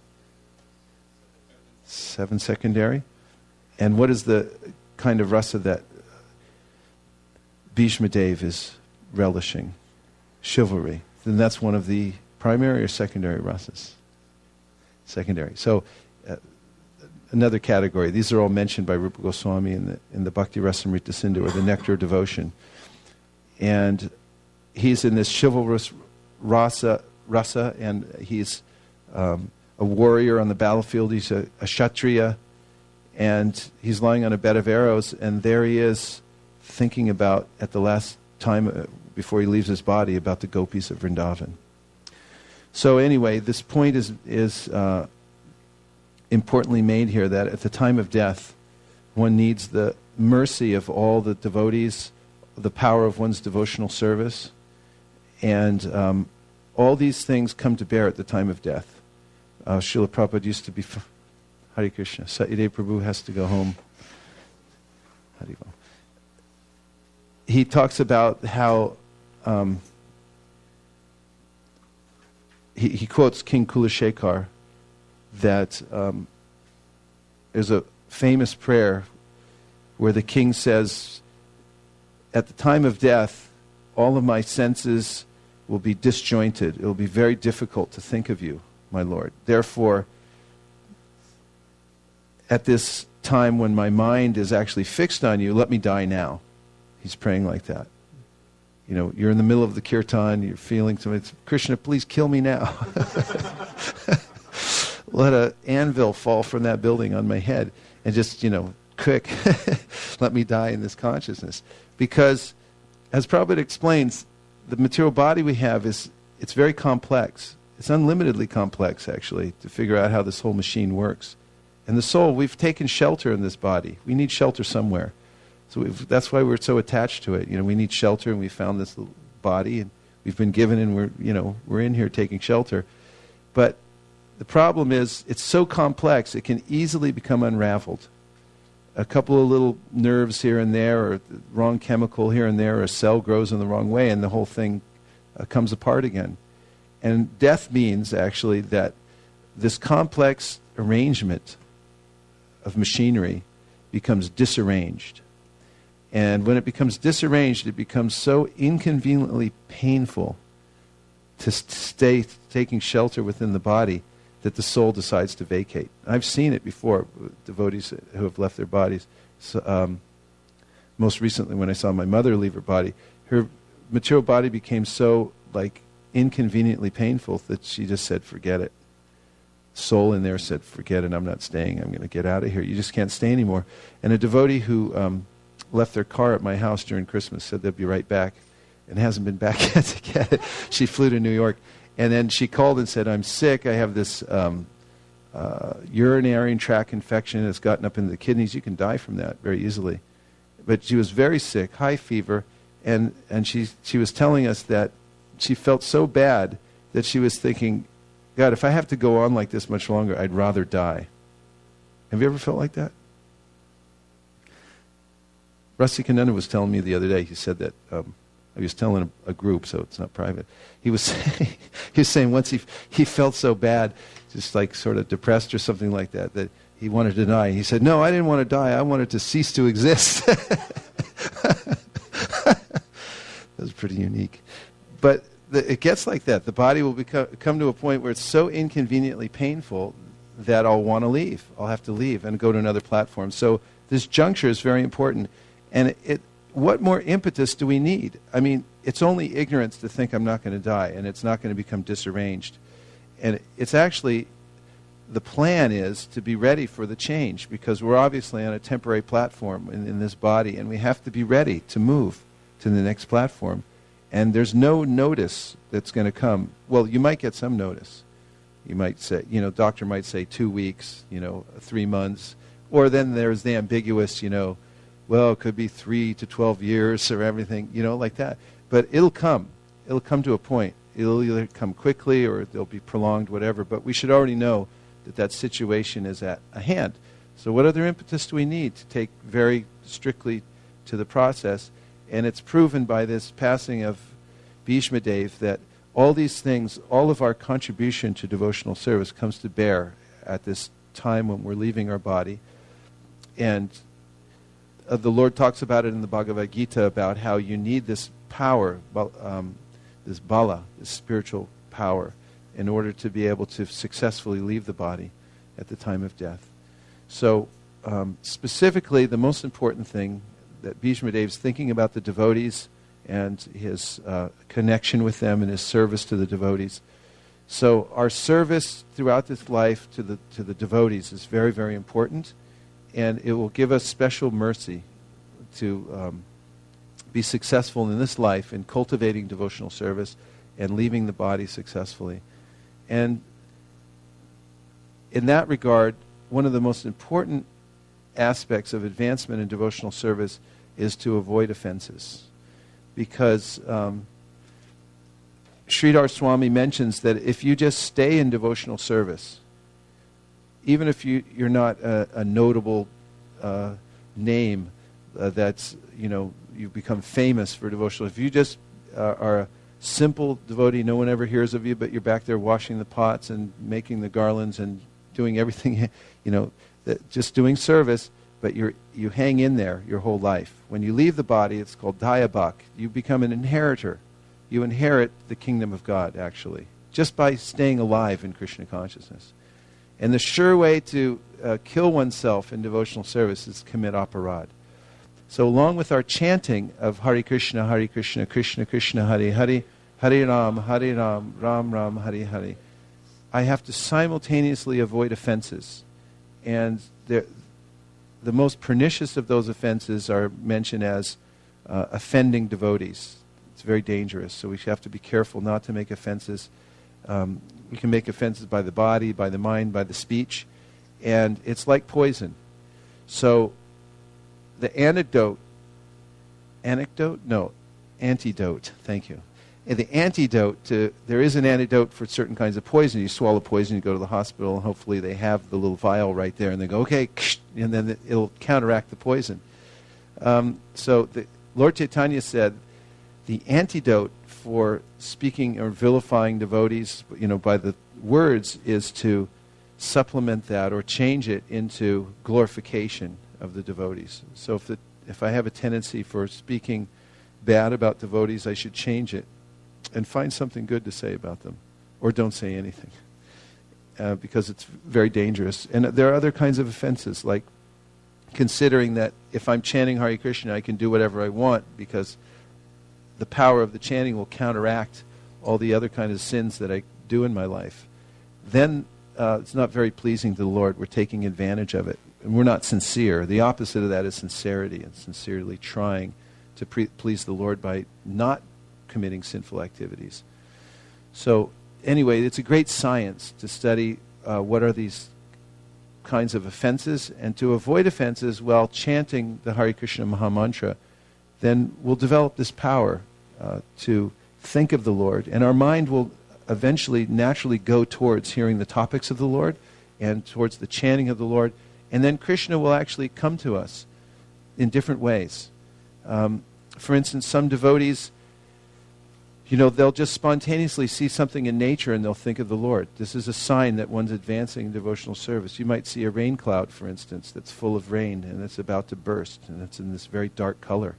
seven secondary? And what is the kind of rasa that Bhishma Dev is relishing? Chivalry. Then that's one of the primary or secondary rasas? Secondary. So, uh, another category. These are all mentioned by Rupa Goswami in the, in the Bhakti Rasamrita Sindhu, or the Nectar of Devotion. And he's in this chivalrous rasa, rasa and he's um, a warrior on the battlefield. He's a, a Kshatriya, and he's lying on a bed of arrows, and there he is thinking about, at the last time uh, before he leaves his body, about the gopis of Vrindavan. So anyway, this point is, is uh, importantly made here, that at the time of death, one needs the mercy of all the devotees, the power of one's devotional service, and um, all these things come to bear at the time of death. Uh, Srila Prabhupada used to be... F- Hare Krishna. Satyadev Prabhu has to go home. Haribo. He talks about how... Um, he, he quotes King Kulashekar, that um, there's a famous prayer where the king says, at the time of death, all of my senses will be disjointed. It will be very difficult to think of you, my Lord. Therefore, at this time when my mind is actually fixed on you, let me die now. He's praying like that. You know, you're in the middle of the kirtan, you're feeling something, Krishna, please kill me now. Let an anvil fall from that building on my head, and just, you know, quick, let me die in this consciousness. Because, as Prabhupada explains, the material body we have is, it's very complex. It's unlimitedly complex, actually, to figure out how this whole machine works. And the soul, we've taken shelter in this body. We need shelter somewhere. So we've, that's why we're so attached to it. You know, we need shelter, and we found this little body, and we've been given, and we're, you know, we're in here taking shelter. But the problem is, it's so complex, it can easily become unraveled. A couple of little nerves here and there, or the wrong chemical here and there, or a cell grows in the wrong way, and the whole thing uh, comes apart again. And death means, actually, that this complex arrangement of machinery becomes disarranged. And when it becomes disarranged, it becomes so inconveniently painful to st- stay taking shelter within the body that the soul decides to vacate. I've seen it before, devotees who have left their bodies. So, um, most recently, when I saw my mother leave her body, her material body became so like inconveniently painful that she just said, forget it. Soul in there said, forget it, I'm not staying, I'm going to get out of here. You just can't stay anymore. And a devotee who um, left their car at my house during Christmas said they'll be right back, and hasn't been back yet to get it. She flew to New York. And then she called and said, I'm sick, I have this um, uh, urinary tract infection that's gotten up into the kidneys. You can die from that very easily. But she was very sick, high fever, and, and she, she was telling us that she felt so bad that she was thinking, God, if I have to go on like this much longer, I'd rather die. Have you ever felt like that? Rasikananda was telling me the other day, he said that um, He was telling a, a group, so it's not private. He was saying, he was saying once he he felt so bad, just like sort of depressed or something like that, that he wanted to die. He said, "No, I didn't want to die. I wanted to cease to exist." That was pretty unique. But the, it gets like that. The body will become, come to a point where it's so inconveniently painful that I'll want to leave. I'll have to leave and go to another platform. So this juncture is very important. And it, it what more impetus do we need? I mean, it's only ignorance to think I'm not going to die and it's not going to become disarranged. And it's actually, the plan is to be ready for the change, because we're obviously on a temporary platform in, in this body, and we have to be ready to move to the next platform. And there's no notice that's going to come. Well, you might get some notice. You might say, you know, doctor might say two weeks, you know, three months. Or then there's the ambiguous, you know, well, it could be three to twelve years or everything, you know, like that. But it'll come. It'll come to a point. It'll either come quickly or it'll be prolonged, whatever. But we should already know that that situation is at a hand. So what other impetus do we need to take very strictly to the process? And it's proven by this passing of Bhishma Dev that all these things, all of our contribution to devotional service comes to bear at this time when we're leaving our body. And uh, the Lord talks about it in the Bhagavad Gita about how you need this power, um, this bala, this spiritual power, in order to be able to successfully leave the body at the time of death. So um, specifically, the most important thing that Bhishma Dev is thinking about the devotees and his uh, connection with them and his service to the devotees. So our service throughout this life to the to the devotees is very, very important, and it will give us special mercy to um, be successful in this life in cultivating devotional service and leaving the body successfully. And in that regard, one of the most important aspects of advancement in devotional service is to avoid offenses. Because um, Sridhar Swami mentions that if you just stay in devotional service, even if you, you're not a, a notable uh, name uh, that's, you know, you've become famous for devotional, if you just uh, are a simple devotee, no one ever hears of you, but you're back there washing the pots and making the garlands and doing everything, you know, that, just doing service, but you're, you hang in there your whole life. When you leave the body, it's called dayabhak. You become an inheritor. You inherit the kingdom of God, actually, just by staying alive in Krishna consciousness. And the sure way to uh, kill oneself in devotional service is commit aparad. So along with our chanting of Hare Krishna, Hare Krishna, Krishna Krishna, Hare Hare, Hare Ram, Hare Ram, Ram Ram, Hare Hare, I have to simultaneously avoid offenses. And there, the most pernicious of those offenses are mentioned as uh, offending devotees. It's very dangerous, so we have to be careful not to make offenses. Um, we can make offenses by the body, by the mind, by the speech, and it's like poison. So the antidote, anecdote? No, antidote, thank you. And the antidote to, there is an antidote for certain kinds of poison. You swallow poison, you go to the hospital, and hopefully they have the little vial right there, and they go, okay, and then it'll counteract the poison. Um, so the, Lord Chaitanya said the antidote for speaking or vilifying devotees, you know, by the words is to supplement that or change it into glorification of the devotees. So if, the, if I have a tendency for speaking bad about devotees, I should change it and find something good to say about them, or don't say anything, uh, because it's very dangerous. And there are other kinds of offenses, like considering that if I'm chanting Hare Krishna, I can do whatever I want because the power of the chanting will counteract all the other kind of sins that I do in my life. Then uh, it's not very pleasing to the Lord. We're taking advantage of it, and we're not sincere. The opposite of that is sincerity, and sincerely trying to pre- please the Lord by not committing sinful activities. So anyway, it's a great science to study uh, what are these kinds of offenses, and to avoid offenses while chanting the Hare Krishna Mahamantra, then we'll develop this power uh, to think of the Lord, and our mind will eventually naturally go towards hearing the topics of the Lord and towards the chanting of the Lord, and then Krishna will actually come to us in different ways. Um, for instance, some devotees you know, they'll just spontaneously see something in nature and they'll think of the Lord. This is a sign that one's advancing in devotional service. You might see a rain cloud, for instance, that's full of rain and it's about to burst, and it's in this very dark color.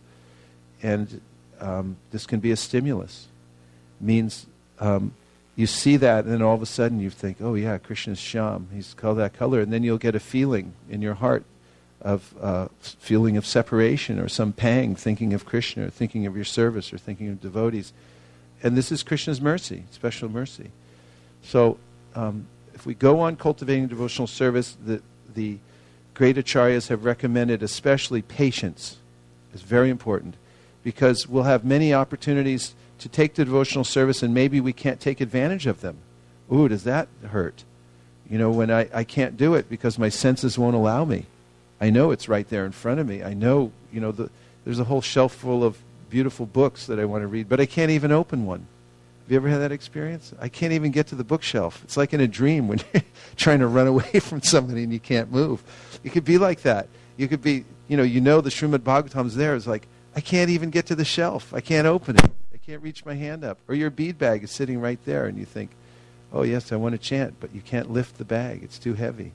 And um, this can be a stimulus. It means um, you see that, and then all of a sudden you think, oh yeah, Krishna's Shyam. He's called that color. And then you'll get a feeling in your heart of uh, feeling of separation or some pang, thinking of Krishna or thinking of your service or thinking of devotees. And this is Krishna's mercy, special mercy. So um, if we go on cultivating devotional service, the, the great acharyas have recommended especially patience is very important, because we'll have many opportunities to take the devotional service and maybe we can't take advantage of them. Ooh, does that hurt? You know, when I, I can't do it because my senses won't allow me. I know it's right there in front of me. I know, you know, the, there's a whole shelf full of beautiful books that I want to read, but I can't even open one. Have you ever had that experience? I can't even get to the bookshelf. It's like in a dream when you're trying to run away from somebody and you can't move. It could be like that. You could be, you know, you know the Srimad Bhagavatam's there. It's like, I can't even get to the shelf. I can't open it. I can't reach my hand up. Or your bead bag is sitting right there and you think, oh yes, I want to chant, but you can't lift the bag. It's too heavy.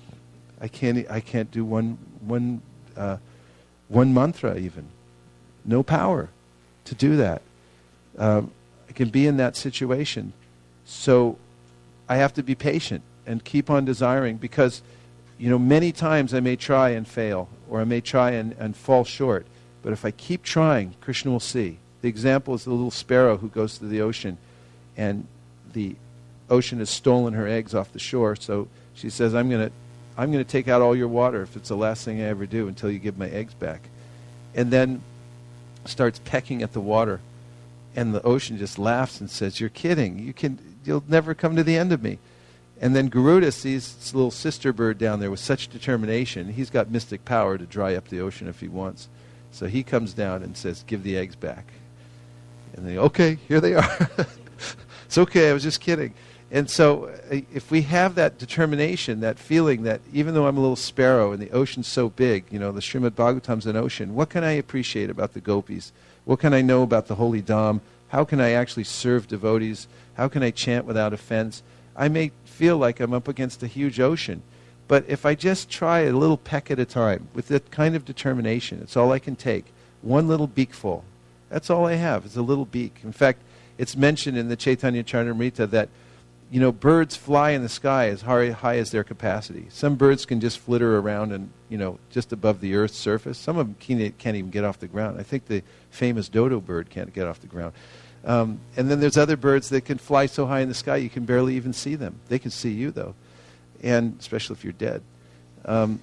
I can't, I can't do one, one, uh, one mantra even. No power to do that. Um, I can be in that situation. So I have to be patient and keep on desiring, because, you know, many times I may try and fail, or I may try and, and fall short. But if I keep trying, Krishna will see. The example is the little sparrow who goes to the ocean, and the ocean has stolen her eggs off the shore. So she says, I'm going to I'm going to take out all your water if it's the last thing I ever do until you give my eggs back. And then starts pecking at the water, and the ocean just laughs and says, you're kidding. You can, you'll never come to the end of me. And then Garuda sees this little sister bird down there with such determination. He's got mystic power to dry up the ocean if he wants. So he comes down and says, give the eggs back. And they, okay, here they are. It's okay, I was just kidding. And so uh, if we have that determination, that feeling that even though I'm a little sparrow and the ocean's so big, you know, the Srimad Bhagavatam's an ocean, what can I appreciate about the gopis? What can I know about the holy Dham? How can I actually serve devotees? How can I chant without offense? I may feel like I'm up against a huge ocean, but if I just try a little peck at a time with that kind of determination, it's all I can take. One little beakful. That's all I have, is a little beak. In fact, it's mentioned in the Chaitanya Charitamrita that, you know, birds fly in the sky as high, high as their capacity. Some birds can just flitter around and, you know, just above the earth's surface. Some of them can't, can't even get off the ground. I think the famous dodo bird can't get off the ground. Um, and then there's other birds that can fly so high in the sky you can barely even see them. They can see you, though, and especially if you're dead. Um,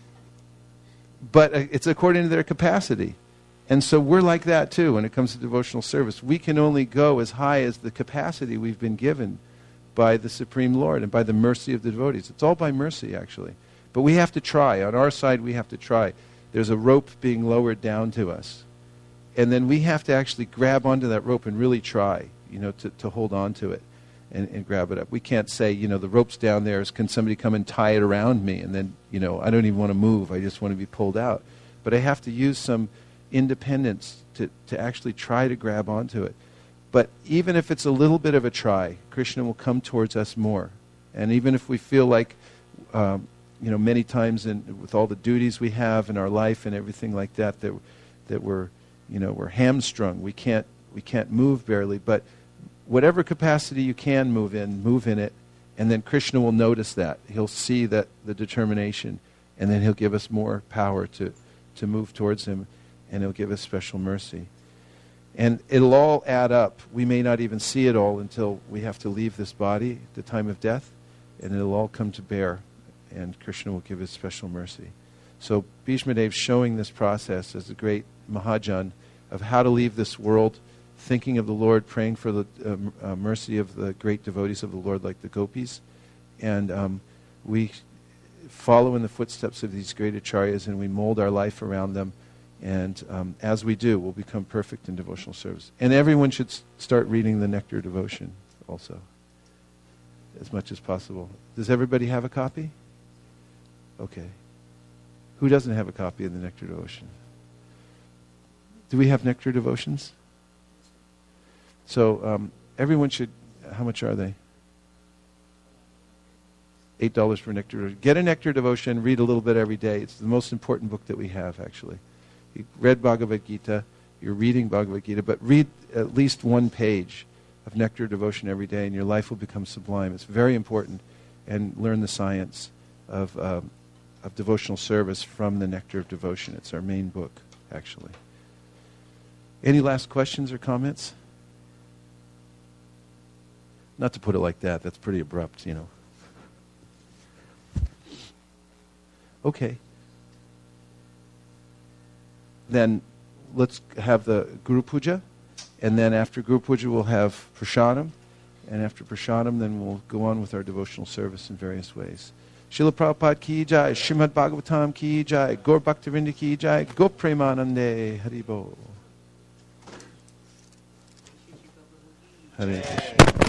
but uh, it's according to their capacity. And so we're like that, too, when it comes to devotional service. We can only go as high as the capacity we've been given by the Supreme Lord and by the mercy of the devotees. It's all by mercy, actually. But we have to try. On our side, we have to try. There's a rope being lowered down to us. And then we have to actually grab onto that rope and really try, you know, to, to hold on to it and, and grab it up. We can't say, you know, the rope's down there. Can somebody come and tie it around me? And then, you know, I don't even want to move. I just want to be pulled out. But I have to use some independence to, to actually try to grab onto it. But even if it's a little bit of a try, Krishna will come towards us more. And even if we feel like, um, you know, many times in, with all the duties we have in our life and everything like that, that that we're, you know, we're hamstrung. We can't we can't move barely. But whatever capacity you can move in, move in it, and then Krishna will notice that. He'll see that the determination, and then he'll give us more power to to move towards him, and he'll give us special mercy. And it'll all add up. We may not even see it all until we have to leave this body at the time of death, and it'll all come to bear, and Krishna will give his special mercy. So Bhishma Dev showing this process as a great Mahajan of how to leave this world, thinking of the Lord, praying for the uh, uh, mercy of the great devotees of the Lord like the gopis. And um, we follow in the footsteps of these great acharyas, and we mold our life around them. And um, as we do, we'll become perfect in devotional service. And everyone should s- start reading the Nectar Devotion also, as much as possible. Does everybody have a copy? Okay. Who doesn't have a copy of the Nectar Devotion? Do we have Nectar Devotions? So um, everyone should, how much are they? eight dollars for Nectar. Get a Nectar devotion, read a little bit every day. It's the most important book that we have, actually. You read Bhagavad Gita, you're reading Bhagavad Gita, but read at least one page of Nectar devotion every day, and your life will become sublime. It's very important. And learn the science of, um, of devotional service from the Nectar of Devotion. It's our main book, actually. Any last questions or comments? Not to put it like that. That's pretty abrupt, you know. Okay. Then let's have the Guru Puja. And then after Guru Puja, we'll have Prasadam. And after Prasadam, then we'll go on with our devotional service in various ways. Srila Prabhupada ki jai, Srimad Bhagavatam ki jai, Gaur Bhaktivinoda ki jai, Go Premanande, Haribo. Hare Krishna.